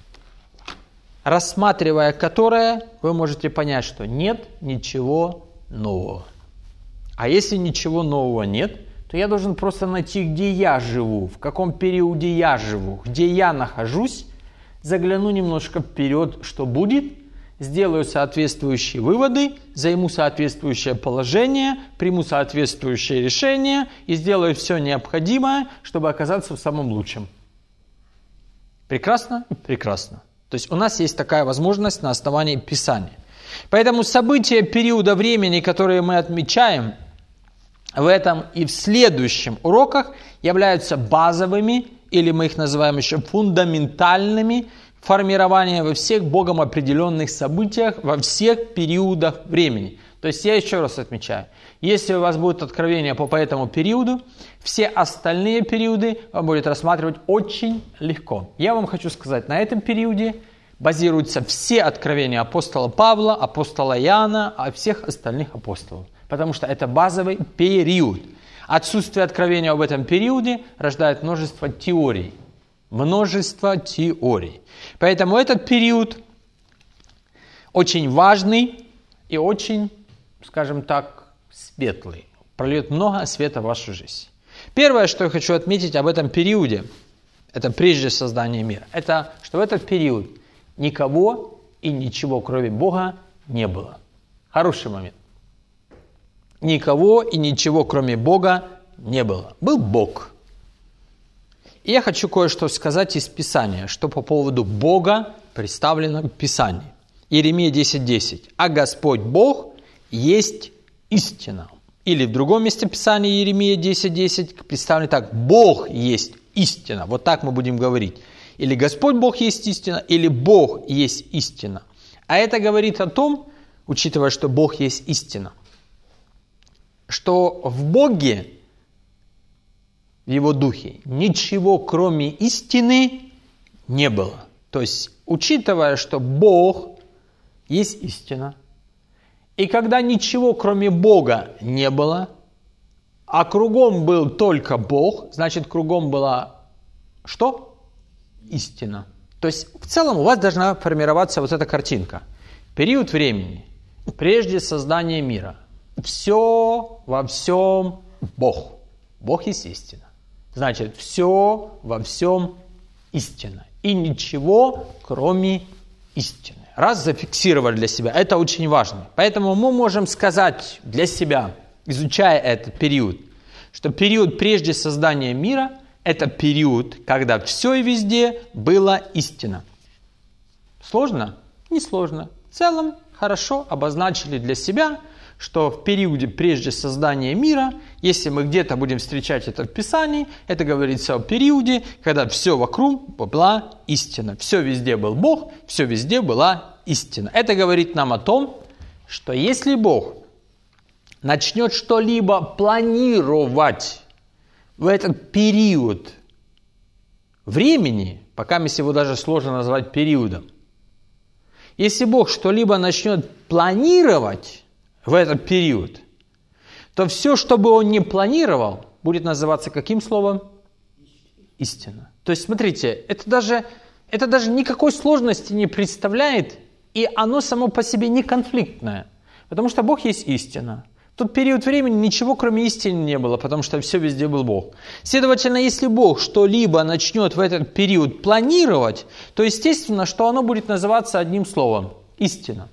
рассматривая которое, вы можете понять, что нет ничего нового. А если ничего нового нет, то я должен просто найти, где я живу, в каком периоде я живу, где я нахожусь, загляну немножко вперед, что будет, сделаю соответствующие выводы, займу соответствующее положение, приму соответствующее решение и сделаю все необходимое, чтобы оказаться в самом лучшем. Прекрасно? Прекрасно. То есть у нас есть такая возможность на основании Писания. Поэтому события периода времени, которые мы отмечаем в этом и в следующем уроках, являются базовыми, или мы их называем еще фундаментальными, формирования во всех Богом определенных событиях, во всех периодах времени. То есть я еще раз отмечаю, если у вас будет откровение по, по этому периоду, все остальные периоды вам будет рассматривать очень легко. Я вам хочу сказать, на этом периоде базируются все откровения апостола Павла, апостола Иоанна, а всех остальных апостолов. Потому что это базовый период. Отсутствие откровения об этом периоде рождает множество теорий. Множество теорий. Поэтому этот период очень важный и очень, скажем так, светлый. Прольет много света в вашу жизнь. Первое, что я хочу отметить об этом периоде, это прежде создания мира, это что в этот период никого и ничего, кроме Бога, не было. Хороший момент. Никого и ничего, кроме Бога, не было. Был Бог. И я хочу кое-что сказать из Писания, что по поводу Бога представлено в Писании. Иеремия десять десять. «А Господь Бог есть истина». Или в другом месте Писания Иеремия десять десять представлено так. «Бог есть истина». Вот так мы будем говорить. Или Господь Бог есть истина, или Бог есть истина. А это говорит о том, учитывая, что Бог есть истина, что в Боге, в Его Духе, ничего кроме истины не было. То есть, учитывая, что Бог есть истина, и когда ничего кроме Бога не было, а кругом был только Бог, значит, кругом была что? Истина. То есть, в целом у вас должна формироваться вот эта картинка. Период времени, прежде создания мира. Все во всем Бог. Бог есть истина. Значит, все во всем истина. И ничего, кроме истины. Раз зафиксировали для себя, это очень важно. Поэтому мы можем сказать для себя, изучая этот период, что период прежде создания мира – это период, когда все и везде было истина. Сложно? Не сложно. В целом хорошо обозначили для себя, что в периоде прежде создания мира, если мы где-то будем встречать это в Писании, это говорится о периоде, когда все вокруг была истина. Все везде был Бог, все везде была истина. Это говорит нам о том, что если Бог начнет что-либо планировать в этот период времени, пока мы его даже сложно назвать периодом, если Бог что-либо начнет планировать в этот период, то все, что бы он ни планировал, будет называться каким словом? Истина. То есть, смотрите, это даже, это даже никакой сложности не представляет, и оно само по себе не конфликтное, потому что Бог есть истина. В тот период времени ничего, кроме истины, не было, потому что все везде был Бог. Следовательно, если Бог что-либо начнет в этот период планировать, то естественно, что оно будет называться одним словом – истина.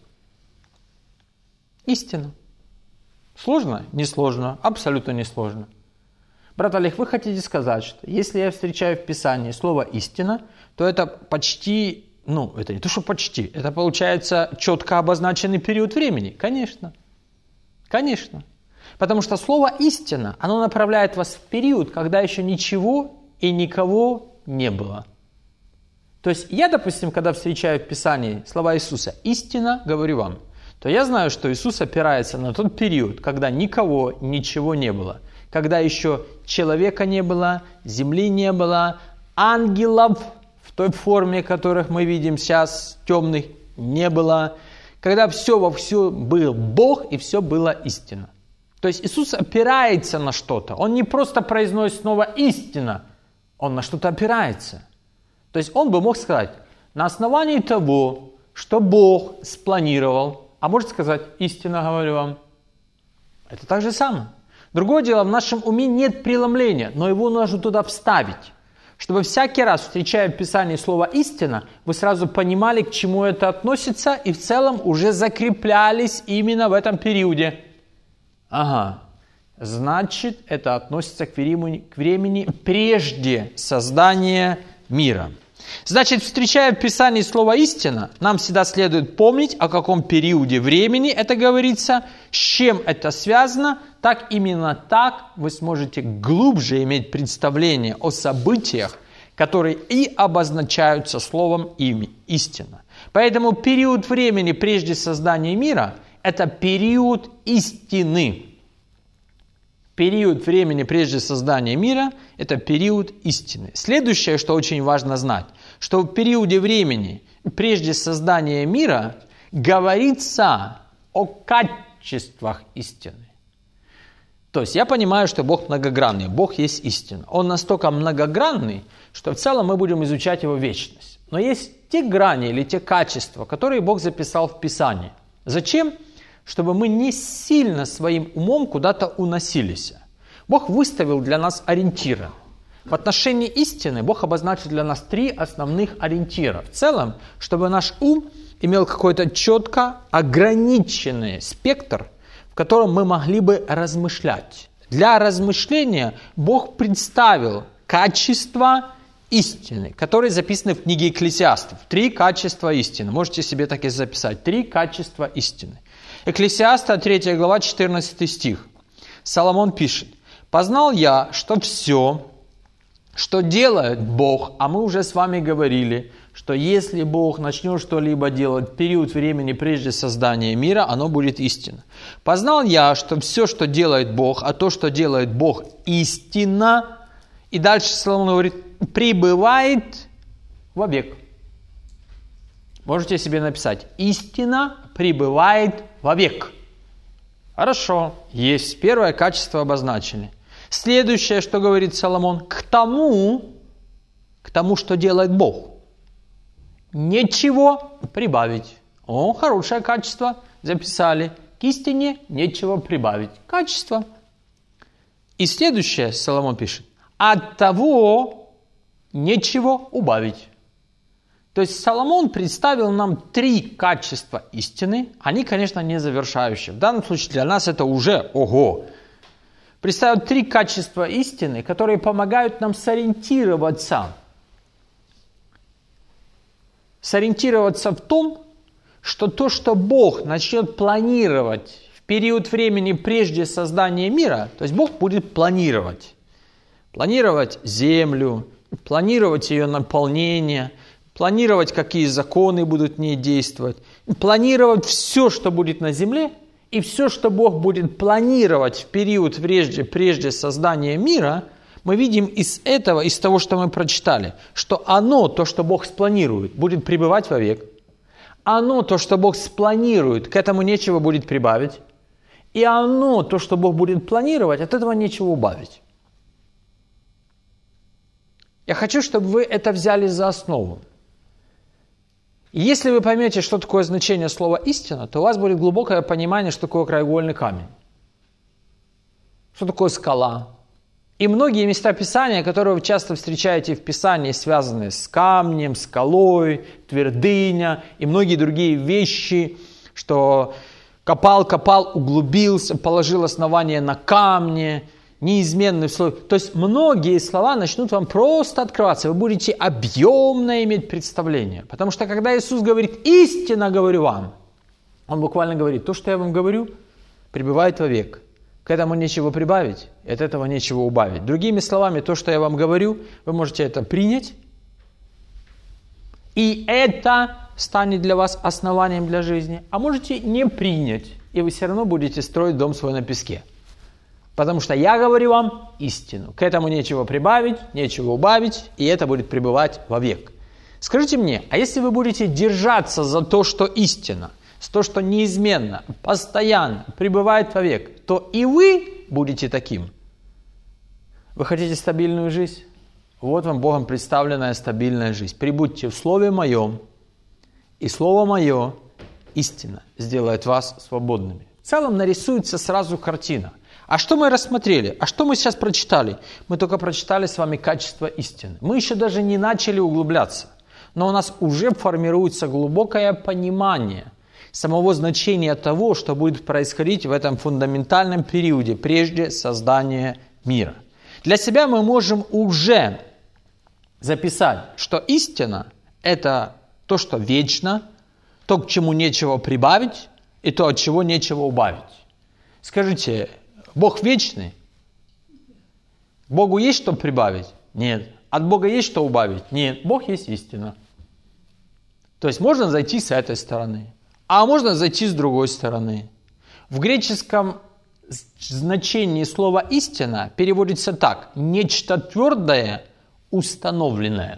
Истина. Сложно? Не сложно. Абсолютно не сложно. Брат Олег, вы хотите сказать, что если я встречаю в Писании слово «истина», то это почти, ну, это не то, что почти, это получается четко обозначенный период времени? Конечно. Конечно. Потому что слово «истина», оно направляет вас в период, когда еще ничего и никого не было. То есть я, допустим, когда встречаю в Писании слова Иисуса «истина, говорю вам», то я знаю, что Иисус опирается на тот период, когда никого, ничего не было. Когда еще человека не было, земли не было, ангелов в той форме, которых мы видим сейчас, темных, не было. Когда все во все был Бог и все было истина. То есть Иисус опирается на что-то. Он не просто произносит снова «истина», он на что-то опирается. То есть он бы мог сказать, на основании того, что Бог спланировал, а может сказать, истинно говорю вам. Это так же самое. Другое дело, в нашем уме нет преломления, но его нужно туда вставить. Чтобы всякий раз, встречая в Писании слово «истина», вы сразу понимали, к чему это относится, и в целом уже закреплялись именно в этом периоде. Ага, значит, это относится к времени, к времени прежде создания мира. Значит, встречая в Писании слово «истина», нам всегда следует помнить, о каком периоде времени это говорится, с чем это связано. Так именно так вы сможете глубже иметь представление о событиях, которые и обозначаются словом «ими» «истина». Поэтому период времени прежде создания мира – это период истины. Период времени прежде создания мира – это период истины. Следующее, что очень важно знать, что в периоде времени прежде создания мира говорится о качествах истины. То есть я понимаю, что Бог многогранный, Бог есть истина. Он настолько многогранный, что в целом мы будем изучать его вечность. Но есть те грани или те качества, которые Бог записал в Писании. Зачем? Чтобы мы не сильно своим умом куда-то уносились. Бог выставил для нас ориентиры. В отношении истины Бог обозначил для нас три основных ориентира. В целом, чтобы наш ум имел какой-то четко ограниченный спектр, в котором мы могли бы размышлять. Для размышления Бог представил качества истины, которые записаны в книге Экклесиастов. Три качества истины. Можете себе так и записать. Три качества истины. Экклесиаста, третья глава, четырнадцатый стих. Соломон пишет: «Познал я, что все, что делает Бог, а мы уже с вами говорили, что если Бог начнет что-либо делать в период времени прежде создания мира, оно будет истина. Познал я, что все, что делает Бог, а то, что делает Бог, истина». И дальше Соломон говорит: «пребывает вовек». Можете себе написать: «Истина пребывает вовек». Хорошо, есть. Первое качество обозначили. Следующее, что говорит Соломон, к тому, к тому, что делает Бог, нечего прибавить. О, хорошее качество, записали. К истине нечего прибавить. Качество. И следующее, Соломон пишет, от того нечего убавить. То есть Соломон представил нам три качества истины. Они, конечно, не завершающие. В данном случае для нас это уже ого. Представил три качества истины, которые помогают нам сориентироваться. Сориентироваться в том, что то, что Бог начнет планировать в период времени прежде создания мира, то есть Бог будет планировать. Планировать землю, планировать ее наполнение, планировать, какие законы будут в ней действовать, планировать все, что будет на земле, и все, что Бог будет планировать в период прежде, прежде создания мира, мы видим из этого, из того, что мы прочитали, что оно, то, что Бог спланирует, будет пребывать вовек. Оно, то, что Бог спланирует, к этому нечего будет прибавить. И оно, то, что Бог будет планировать, от этого нечего убавить. Я хочу, чтобы вы это взяли за основу. И если вы поймете, что такое значение слова «истина», то у вас будет глубокое понимание, что такое краеугольный камень, что такое скала. И многие места Писания, которые вы часто встречаете в Писании, связанные с камнем, скалой, твердыня и многие другие вещи, что копал, копал, углубился, положил основание на камне, неизменный слой. То есть многие слова начнут вам просто открываться. Вы будете объемно иметь представление. Потому что когда Иисус говорит «истинно говорю вам», Он буквально говорит, то, что я вам говорю, пребывает вовек. К этому нечего прибавить, от этого нечего убавить. Другими словами, то, что я вам говорю, вы можете это принять, и это станет для вас основанием для жизни. А можете не принять, и вы все равно будете строить дом свой на песке. Потому что я говорю вам истину. К этому нечего прибавить, нечего убавить, и это будет пребывать вовек. Скажите мне, а если вы будете держаться за то, что истина, то, что неизменно, постоянно пребывает вовек, то и вы будете таким. Вы хотите стабильную жизнь? Вот вам Богом представленная стабильная жизнь. Прибудьте в Слове Моем, и Слово Мое, истина, сделает вас свободными. В целом нарисуется сразу картина. А что мы рассмотрели? А что мы сейчас прочитали? Мы только прочитали с вами качество истины. Мы еще даже не начали углубляться. Но у нас уже формируется глубокое понимание самого значения того, что будет происходить в этом фундаментальном периоде, прежде создания мира. Для себя мы можем уже записать, что истина – это то, что вечно, то, к чему нечего прибавить, и то, от чего нечего убавить. Скажите, Бог вечный? Богу есть что прибавить? Нет. От Бога есть что убавить? Нет. Бог есть истина. То есть можно зайти с этой стороны. А можно зайти с другой стороны. В греческом значении слова «истина» переводится так. Нечто твердое, установленное.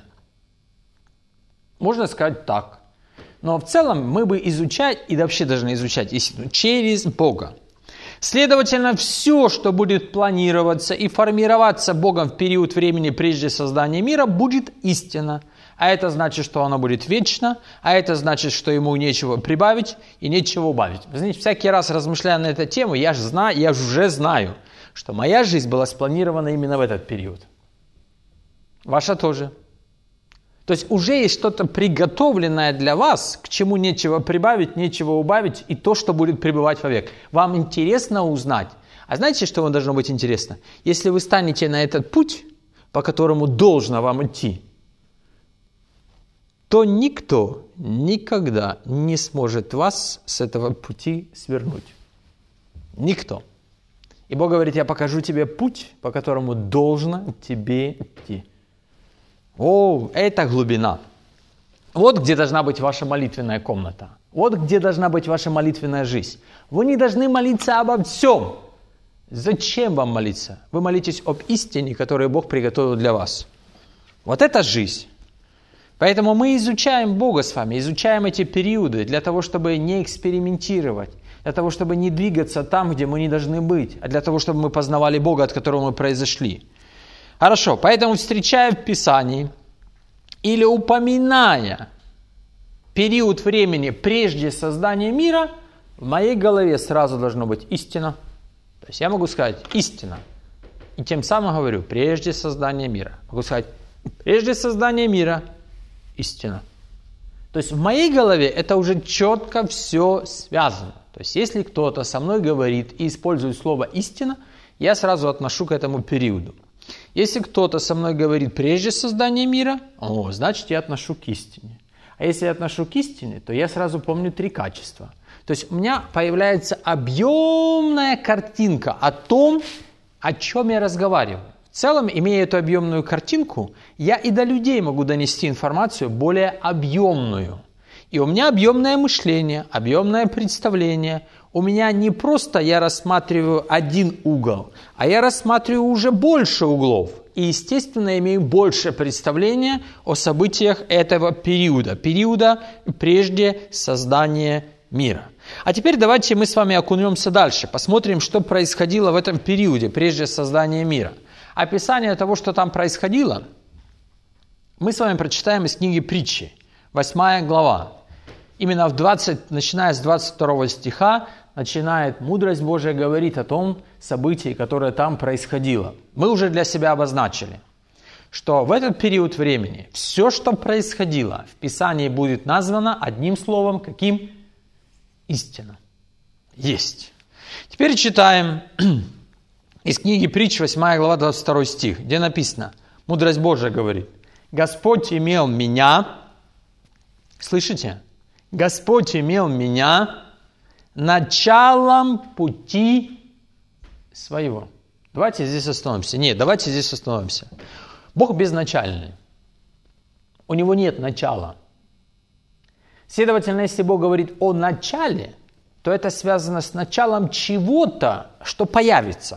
Можно сказать так. Но в целом мы бы изучать, и вообще должны изучать истину, через Бога. Следовательно, все, что будет планироваться и формироваться Богом в период времени прежде создания мира, будет истина. А это значит, что оно будет вечно, а это значит, что ему нечего прибавить и нечего убавить. Вы знаете, всякий раз размышляя на эту тему, я же знаю, я же уже знаю, что моя жизнь была спланирована именно в этот период. Ваша тоже. То есть уже есть что-то приготовленное для вас, к чему нечего прибавить, нечего убавить, и то, что будет пребывать вовек. Вам интересно узнать. А знаете, что вам должно быть интересно? Если вы станете на этот путь, по которому должно вам идти, то никто никогда не сможет вас с этого пути свернуть. Никто. И Бог говорит, я покажу тебе путь, по которому должно тебе идти. О, это глубина. Вот где должна быть ваша молитвенная комната. Вот где должна быть ваша молитвенная жизнь. Вы не должны молиться обо всем. Зачем вам молиться? Вы молитесь об истине, которую Бог приготовил для вас. Вот это жизнь. Поэтому мы изучаем Бога с вами, изучаем эти периоды для того, чтобы не экспериментировать, для того, чтобы не двигаться там, где мы не должны быть, а для того, чтобы мы познавали Бога, от которого мы произошли. Хорошо, поэтому, встречая в Писании или упоминая период времени прежде создания мира, в моей голове сразу должно быть истина. То есть я могу сказать истина. И тем самым говорю, прежде создания мира. Могу сказать, прежде создания мира, истина. То есть в моей голове это уже четко все связано. То есть если кто-то со мной говорит и использует слово истина, я сразу отношу к этому периоду. Если кто-то со мной говорит прежде создания мира, о, значит я отношу к истине. А если я отношу к истине, то я сразу помню три качества. То есть у меня появляется объемная картинка о том, о чем я разговариваю. В целом, имея эту объемную картинку, я и до людей могу донести информацию более объемную. И у меня объемное мышление, объемное представление. У меня не просто я рассматриваю один угол, а я рассматриваю уже больше углов. И, естественно, имею больше представления о событиях этого периода, периода прежде создания мира. А теперь давайте мы с вами окунемся дальше, посмотрим, что происходило в этом периоде, прежде создания мира. Описание того, что там происходило, мы с вами прочитаем из книги Притчи, восьмая глава. Именно в двадцать, начиная с двадцать второго стиха, начинает мудрость Божия говорить о том событии, которое там происходило. Мы уже для себя обозначили, что в этот период времени все, что происходило в Писании, будет названо одним словом, каким? Истина. Есть. Теперь читаем из книги Притч, восьмая глава, двадцать второй стих, где написано, мудрость Божия говорит, Господь имел меня, слышите? Господь имел меня началом пути своего. Давайте здесь остановимся. Нет, давайте здесь остановимся. Бог безначальный. У Него нет начала. Следовательно, если Бог говорит о начале, то это связано с началом чего-то, что появится.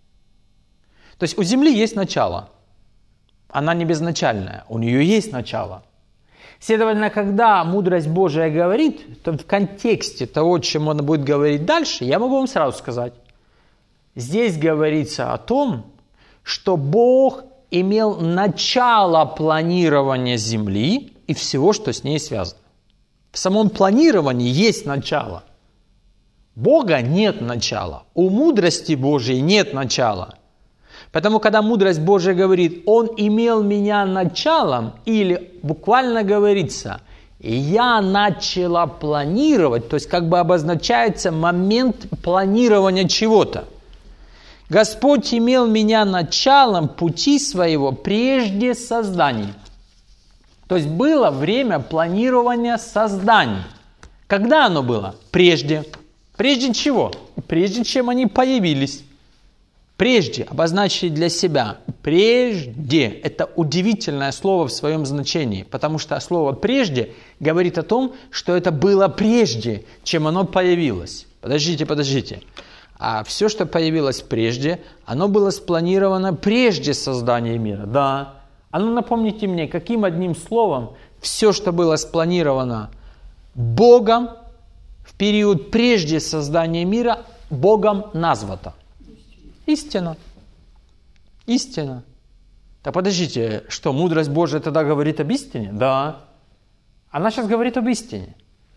То есть у Земли есть начало. Она не безначальная, у нее есть начало. Следовательно, когда мудрость Божия говорит, то в контексте того, чем она будет говорить дальше, я могу вам сразу сказать. Здесь говорится о том, что Бог имел начало планирования Земли и всего, что с ней связано. В самом планировании есть начало. Бога нет начала. У мудрости Божией нет начала. Поэтому, когда мудрость Божия говорит, Он имел меня началом, или буквально говорится, я начала планировать, то есть как бы обозначается момент планирования чего-то. Господь имел меня началом пути своего прежде создания. То есть было время планирования созданий. Когда оно было? Прежде. Прежде чего? Прежде чем они появились. Прежде обозначили для себя. Прежде. Это удивительное слово в своем значении, потому что слово «прежде» говорит о том, что это было прежде, чем оно появилось. Подождите, подождите. А все, что появилось прежде, оно было спланировано прежде создания мира. Да. А ну напомните мне, каким одним словом все, что было спланировано Богом в период прежде создания мира, Богом названо? Истина. Истина. Так подождите, что, мудрость Божия тогда говорит об истине? Да. Она сейчас говорит об истине.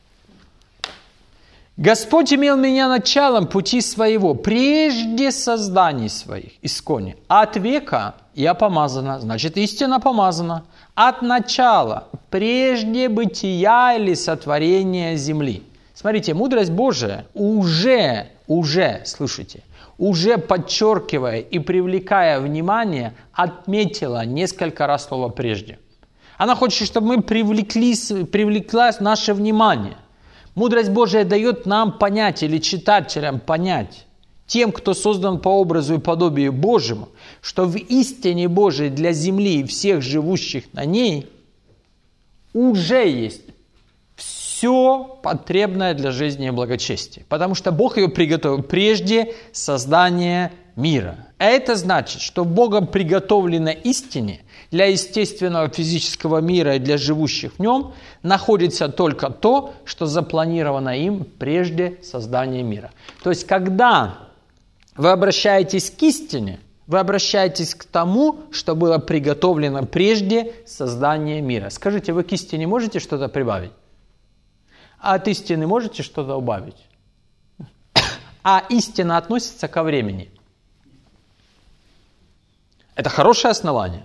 Господь имел меня началом пути своего, прежде созданий своих, искони. От века я помазана, значит, истина помазана. От начала, прежде бытия или сотворения земли. Смотрите, мудрость Божия уже, уже, слушайте, уже подчеркивая и привлекая внимание, отметила несколько раз слово «прежде». Она хочет, чтобы мы привлекли, привлекла наше внимание. Мудрость Божия дает нам понять, или читателям понять, тем, кто создан по образу и подобию Божьему, что в истине Божией для земли и всех живущих на ней уже есть все потребное для жизни и благочестия. Потому что Бог ее приготовил прежде создания мира. А это значит, что Богом приготовлено истине для естественного физического мира и для живущих в нем находится только то, что запланировано им прежде создания мира. То есть, когда вы обращаетесь к истине, вы обращаетесь к тому, что было приготовлено прежде создания мира. Скажите, вы к истине можете что-то прибавить? А от истины можете что-то убавить? А истина относится ко времени. Это хорошее основание.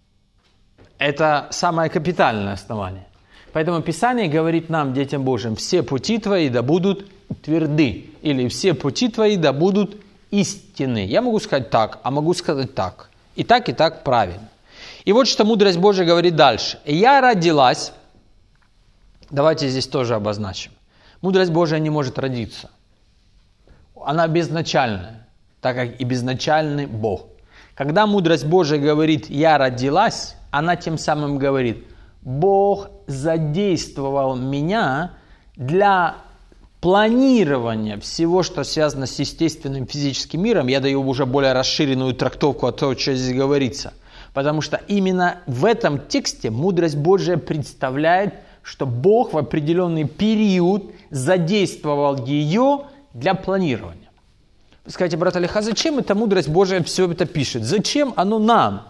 Это самое капитальное основание. Поэтому Писание говорит нам, детям Божьим, все пути твои да будут тверды. Или все пути твои да будут истины. Я могу сказать так, а могу сказать так. И так, и так правильно. И вот что мудрость Божия говорит дальше. Я родилась. Давайте здесь тоже обозначим. Мудрость Божия не может родиться. Она безначальная, так как и безначальный Бог. Когда мудрость Божия говорит «я родилась», она тем самым говорит «Бог задействовал меня для планирования всего, что связано с естественным физическим миром». Я даю уже более расширенную трактовку от того, что здесь говорится. Потому что именно в этом тексте мудрость Божия представляет, что Бог в определенный период задействовал ее для планирования. Вы скажете, брат Олег, а зачем эта мудрость Божия все это пишет? Зачем оно нам?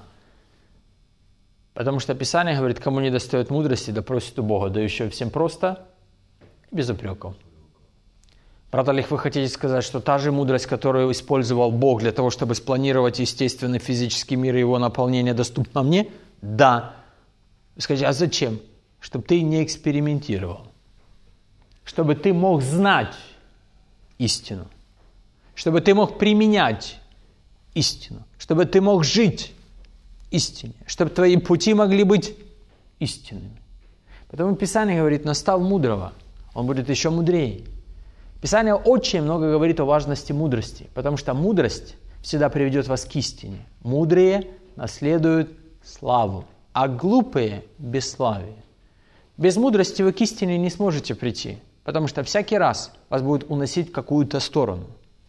Потому что Писание говорит, кому не достает мудрости, да просит у Бога, дающего всем просто и без упреков. Брат Олег, вы хотите сказать, что та же мудрость, которую использовал Бог для того, чтобы спланировать естественный физический мир и его наполнение, доступна мне? Да. Вы скажете, а зачем? Чтобы ты не экспериментировал. Чтобы ты мог знать истину. Чтобы ты мог применять истину. Чтобы ты мог жить истине. Чтобы твои пути могли быть истинными. Потому Писание говорит, настав мудрого, он будет еще мудрее. Писание очень много говорит о важности мудрости, потому что мудрость всегда приведет вас к истине. Мудрые наследуют славу, а глупые – бесславие. Без мудрости вы к истине не сможете прийти, потому что всякий раз вас будет уносить в какую-то сторону.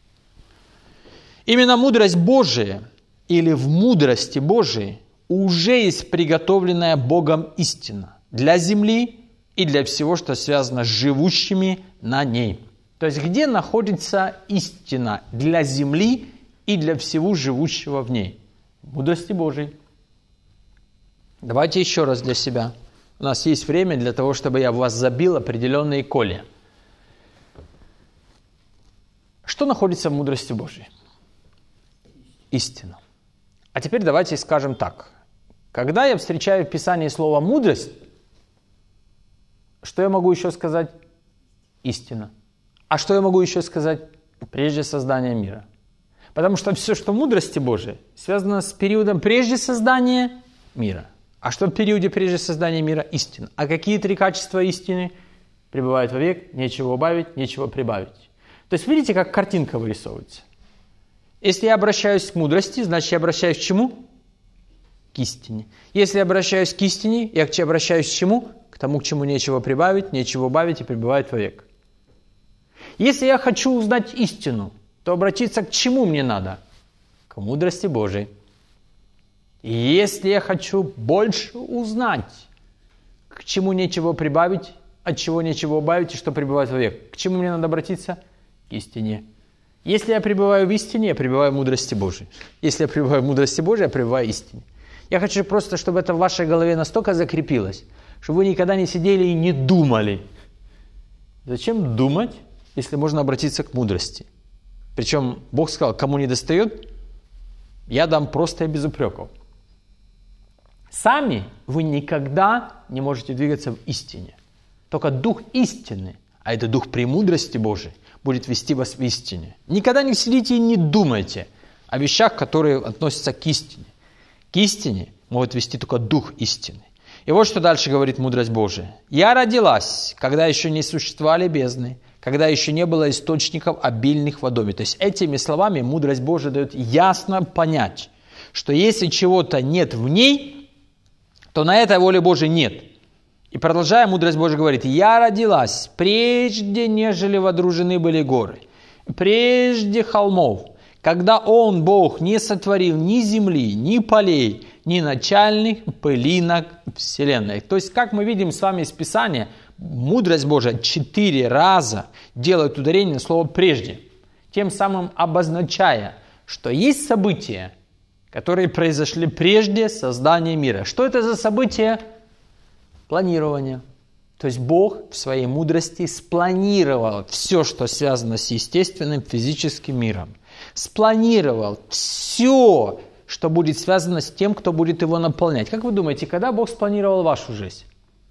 Именно мудрость Божия или в мудрости Божией уже есть приготовленная Богом истина для земли и для всего, что связано с живущими на ней. То есть, где находится истина для земли и для всего живущего в ней? В мудрости Божией. Давайте еще раз для себя. У нас есть время для того, чтобы я в вас забил определенные колья. Что находится в мудрости Божией? Истина. А теперь давайте скажем так. Когда я встречаю в Писании слово «мудрость», что я могу еще сказать? Истина. А что я могу еще сказать? Прежде создания мира. Потому что все, что в мудрости Божией, связано с периодом прежде создания мира. А что в периоде прежде создания мира? Истина. А какие три качества истины? Пребывает вовек, нечего убавить, нечего прибавить. То есть видите, как картинка вырисовывается. Если я обращаюсь к мудрости, значит я обращаюсь к чему? К истине. Если я обращаюсь к истине, я обращаюсь к чему? К тому, к чему нечего прибавить, нечего убавить и пребывает вовек. Если я хочу узнать истину, то обратиться к чему мне надо? К мудрости Божией. И если я хочу больше узнать, к чему нечего прибавить, от чего нечего убавить и что пребывает вовек, к чему мне надо обратиться? К истине. Если я пребываю в истине, я пребываю в мудрости Божией. Если я пребываю в мудрости Божией, я пребываю в истине. Я хочу просто, чтобы это в вашей голове настолько закрепилось, чтобы вы никогда не сидели и не думали. Зачем думать, если можно обратиться к мудрости? Причем Бог сказал, кому не достает, я дам просто и без упреков. Сами вы никогда не можете двигаться в истине. Только Дух истины, а это Дух премудрости Божией, будет вести вас в истине. Никогда не сидите и не думайте о вещах, которые относятся к истине. К истине может вести только Дух истины. И вот что дальше говорит мудрость Божия. «Я родилась, когда еще не существовали бездны, когда еще не было источников обильных водами». То есть этими словами мудрость Божия дает ясно понять, что если чего-то нет в ней, то на этой воле Божией нет. И продолжая, мудрость Божия говорит, «Я родилась, прежде нежели водружены были горы, прежде холмов, когда Он, Бог, не сотворил ни земли, ни полей, ни начальных пылинок вселенной. То есть, как мы видим с вами из Писания, мудрость Божия четыре раза делает ударение на слово «прежде», тем самым обозначая, что есть события, которые произошли прежде создания мира. Что это за события? Планирование. То есть Бог в своей мудрости спланировал все, что связано с естественным физическим миром. Спланировал все, что будет связано с тем, кто будет его наполнять. Как вы думаете, когда Бог спланировал вашу жизнь?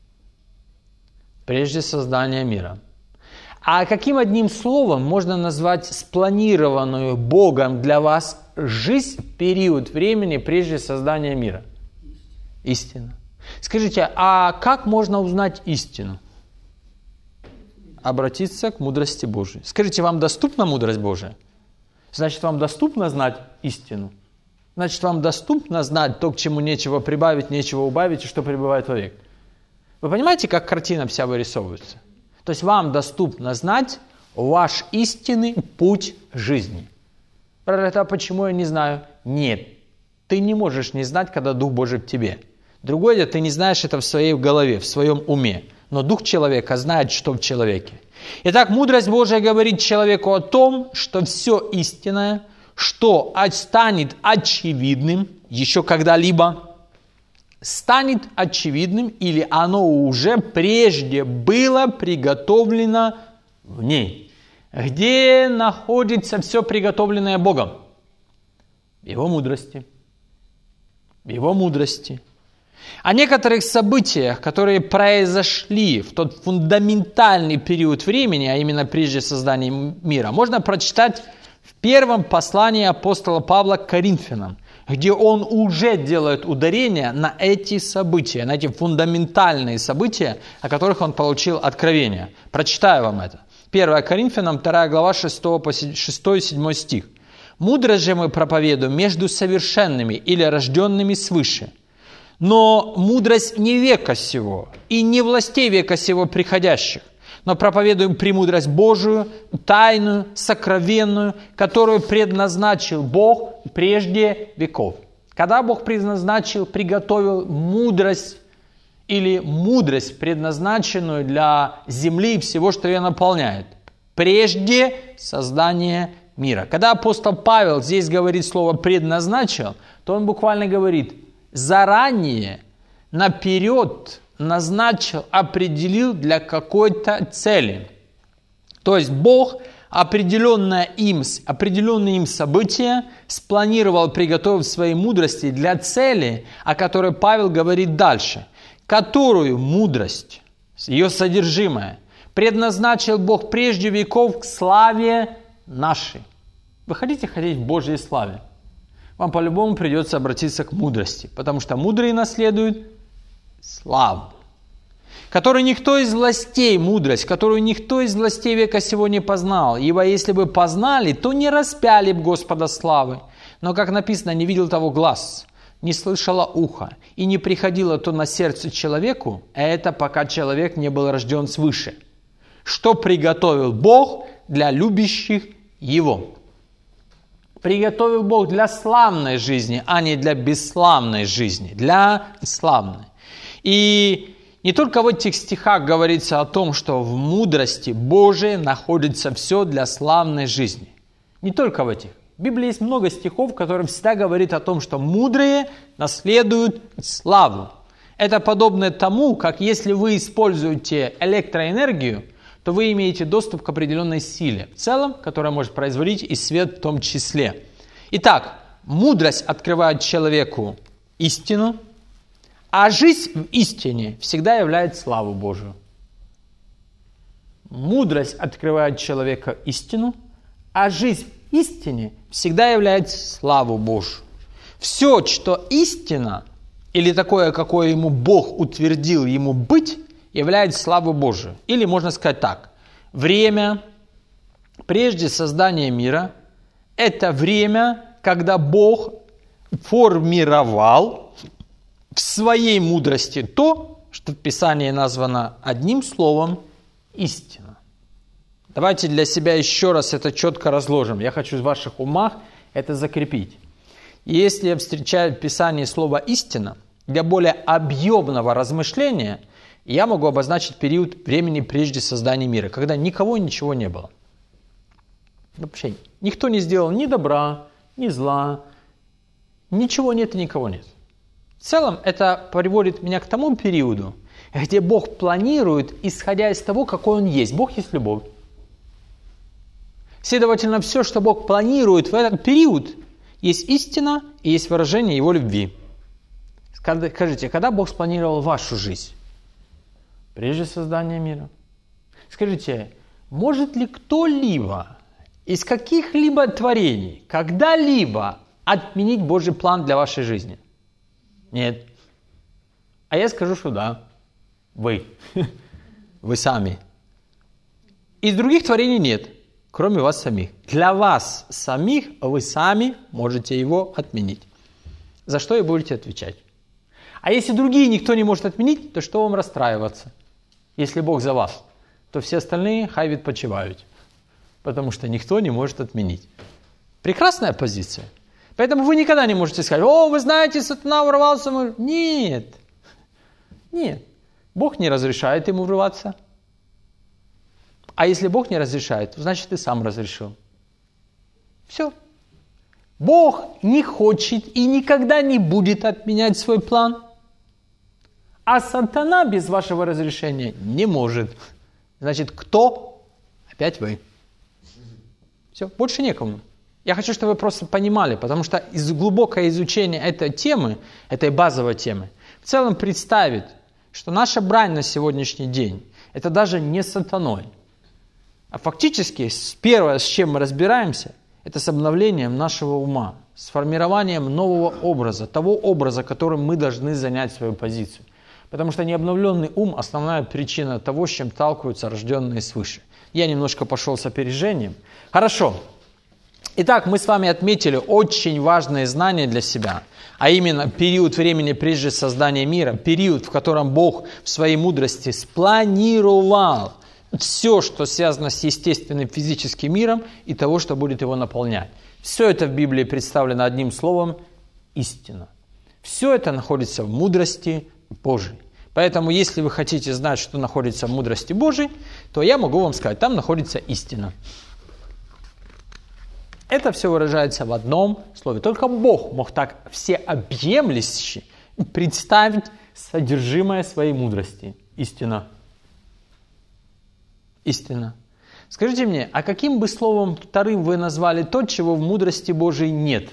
Прежде создания мира. А каким одним словом можно назвать спланированную Богом для вас жизнь в период времени прежде создания мира? Истина. Скажите, а как можно узнать истину? Обратиться к мудрости Божией. Скажите, вам доступна мудрость Божия? Значит, вам доступно знать истину. Значит, вам доступно знать то, к чему нечего прибавить, нечего убавить, и что пребывает вовек. Вы понимаете, как картина вся вырисовывается? То есть вам доступно знать ваш истинный путь жизни. Это почему я не знаю? Нет. Ты не можешь не знать, когда Дух Божий в тебе. Другое дело, ты не знаешь это в своей голове, в своем уме. Но Дух человека знает, что в человеке. Итак, мудрость Божия говорит человеку о том, что все истинное, что станет очевидным еще когда-либо, станет очевидным или оно уже прежде было приготовлено в ней. Где находится все приготовленное Богом? В Его мудрости. В Его мудрости. О некоторых событиях, которые произошли в тот фундаментальный период времени, а именно прежде создания мира, можно прочитать в первом послании апостола Павла к Коринфянам, где он уже делает ударение на эти события, на эти фундаментальные события, о которых он получил откровение. Прочитаю вам это. первое Коринфянам, вторая глава, шестой-седьмой стих. «Мудрость же мы проповедуем между совершенными или рожденными свыше. Но мудрость не века сего, и не властей века сего приходящих, но проповедуем премудрость Божию, тайную, сокровенную, которую предназначил Бог прежде веков». Когда Бог предназначил, приготовил мудрость или мудрость, предназначенную для земли и всего, что ее наполняет, прежде создания мира. Когда апостол Павел здесь говорит слово «предназначил», то он буквально говорит заранее, наперед назначил, определил для какой-то цели. То есть Бог определенное им, определенные им события спланировал, приготовив своей мудрости для цели, о которой Павел говорит дальше. Которую мудрость, ее содержимое, предназначил Бог прежде веков к славе нашей. Вы хотите ходить в Божьей славе? Вам по-любому придется обратиться к мудрости, потому что мудрые наследуют славу, которую никто из властей, мудрость, которую никто из властей века сего не познал, ибо если бы познали, то не распяли бы Господа славы. Но, как написано, не видел того глаз, не слышало ухо, и не приходило то на сердце человеку, а это пока человек не был рожден свыше. Что приготовил Бог для любящих Его? Приготовил Бог для славной жизни, а не для бесславной жизни. Для славной. И не только в этих стихах говорится о том, что в мудрости Божией находится все для славной жизни. Не только в этих. В Библии есть много стихов, которые всегда говорят о том, что мудрые наследуют славу. Это подобно тому, как если вы используете электроэнергию, то вы имеете доступ к определенной силе, в целом, которая может производить и свет в том числе. Итак, мудрость открывает человеку истину, а жизнь в истине всегда является славу Божию. Мудрость открывает человека истину, а жизнь в истине всегда является славу Божию. Все, что истина, или такое, какое ему Бог утвердил ему быть, является славой Божию. Или можно сказать так. Время прежде создания мира – это время, когда Бог формировал в своей мудрости то, что в Писании названо одним словом «истина». Давайте для себя еще раз это четко разложим. Я хочу в ваших умах это закрепить. Если я встречаю в Писании слово «истина», для более объемного размышления я могу обозначить период времени прежде создания мира, когда никого и ничего не было. Вообще никто не сделал ни добра, ни зла, ничего нет и никого нет. В целом это приводит меня к тому периоду, где Бог планирует, исходя из того, какой Он есть. Бог есть любовь. Следовательно, все, что Бог планирует в этот период, есть истина и есть выражение Его любви. Скажите, когда Бог спланировал вашу жизнь? Прежде создания мира. Скажите, может ли кто-либо из каких-либо творений когда-либо отменить Божий план для вашей жизни? Нет. А я скажу, что да. Вы. Вы сами. Из других творений нет, кроме вас самих. Для вас самих вы сами можете его отменить. За что и будете отвечать. А если другие никто не может отменить, то что вам расстраиваться? Если Бог за вас, то все остальные хай відпочивають. Потому что никто не может отменить. Прекрасная позиция. Поэтому вы никогда не можете сказать: о, вы знаете, сатана ворвался. Нет. Нет. Бог не разрешает ему врываться. А если Бог не разрешает, то значит ты сам разрешил. Все. Бог не хочет и никогда не будет отменять свой план. А сатана без вашего разрешения не может. Значит, кто? Опять вы. Все, больше некому. Я хочу, чтобы вы просто понимали, потому что из глубокое изучение этой темы, этой базовой темы, в целом представит, что наша брань на сегодняшний день, это даже не с сатаной. А фактически, первое, с чем мы разбираемся, это с обновлением нашего ума, с формированием нового образа, того образа, которым мы должны занять свою позицию. Потому что необновленный ум – основная причина того, с чем сталкиваются рожденные свыше. Я немножко пошел с опережением. Хорошо. Итак, мы с вами отметили очень важные знания для себя, а именно период времени прежде создания мира, период, в котором Бог в своей мудрости спланировал все, что связано с естественным физическим миром и того, что будет его наполнять. Все это в Библии представлено одним словом – истина. Все это находится в мудрости Божией. Поэтому, если вы хотите знать, что находится в мудрости Божией, то я могу вам сказать, там находится истина. Это все выражается в одном слове. Только Бог мог так всеобъемлюще представить содержимое своей мудрости. Истина. Истина. Скажите мне, а каким бы словом вторым вы назвали то, чего в мудрости Божией нет?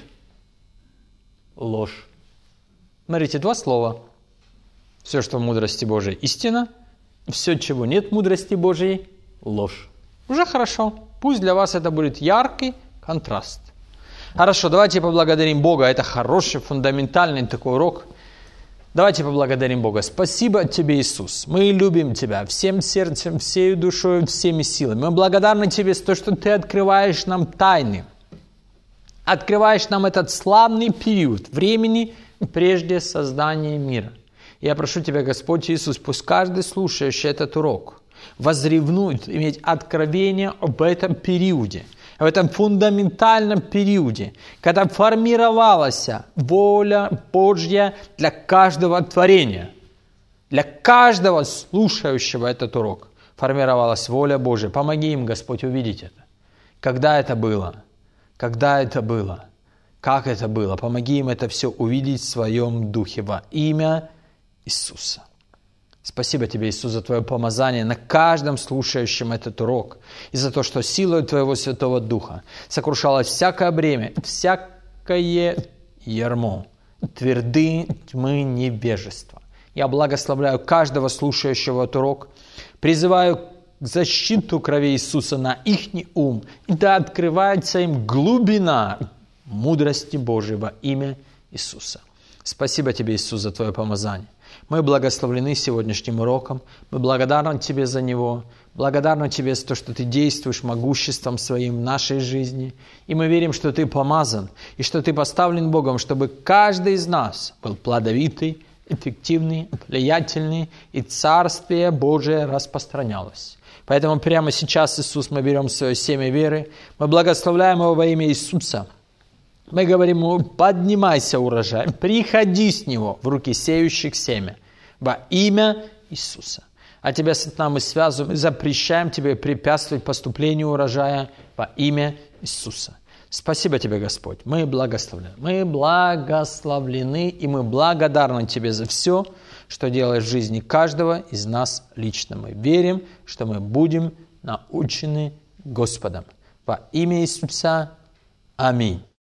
Ложь. Смотрите, два слова. Все, что в мудрости Божией – истина. Все, чего нет в мудрости Божией – ложь. Уже хорошо. Пусть для вас это будет яркий контраст. Хорошо, давайте поблагодарим Бога. Это хороший, фундаментальный такой урок. Давайте поблагодарим Бога. Спасибо Тебе, Иисус. Мы любим Тебя всем сердцем, всей душой, всеми силами. Мы благодарны Тебе за то, что Ты открываешь нам тайны. Открываешь нам этот славный период времени прежде создания мира. Я прошу Тебя, Господь Иисус, пусть каждый слушающий этот урок возревнует иметь откровение об этом периоде, в этом фундаментальном периоде, когда формировалась воля Божья для каждого творения, для каждого слушающего этот урок формировалась воля Божья. Помоги им, Господь, увидеть это. Когда это было? Когда это было? Как это было? Помоги им это все увидеть в своем духе во имя Иисуса. Спасибо Тебе, Иисус, за Твое помазание на каждом слушающем этот урок и за то, что силой Твоего Святого Духа сокрушалось всякое бремя, всякое ярмо, тверды тьмы невежества. Я благословляю каждого слушающего этот урок, призываю к защиту крови Иисуса на ихний ум, и да открывается им глубина мудрости Божьей во имя Иисуса. Спасибо Тебе, Иисус, за Твое помазание. Мы благословлены сегодняшним уроком. Мы благодарны Тебе за него. Благодарны Тебе за то, что Ты действуешь могуществом Своим в нашей жизни. И мы верим, что Ты помазан, и что Ты поставлен Богом, чтобы каждый из нас был плодовитый, эффективный, влиятельный, и Царствие Божие распространялось. Поэтому прямо сейчас, Иисус, мы берем свое семя веры. Мы благословляем его во имя Иисуса. Мы говорим ему: поднимайся, урожай, приходи с него в руки сеющих семя во имя Иисуса. А тебя, сатана, мы связываем и запрещаем тебе препятствовать поступлению урожая во имя Иисуса. Спасибо тебе, Господь. Мы благословлены. Мы благословлены, и мы благодарны тебе за все, что делаешь в жизни каждого из нас лично. Мы верим, что мы будем научены Господом. Во имя Иисуса. Аминь.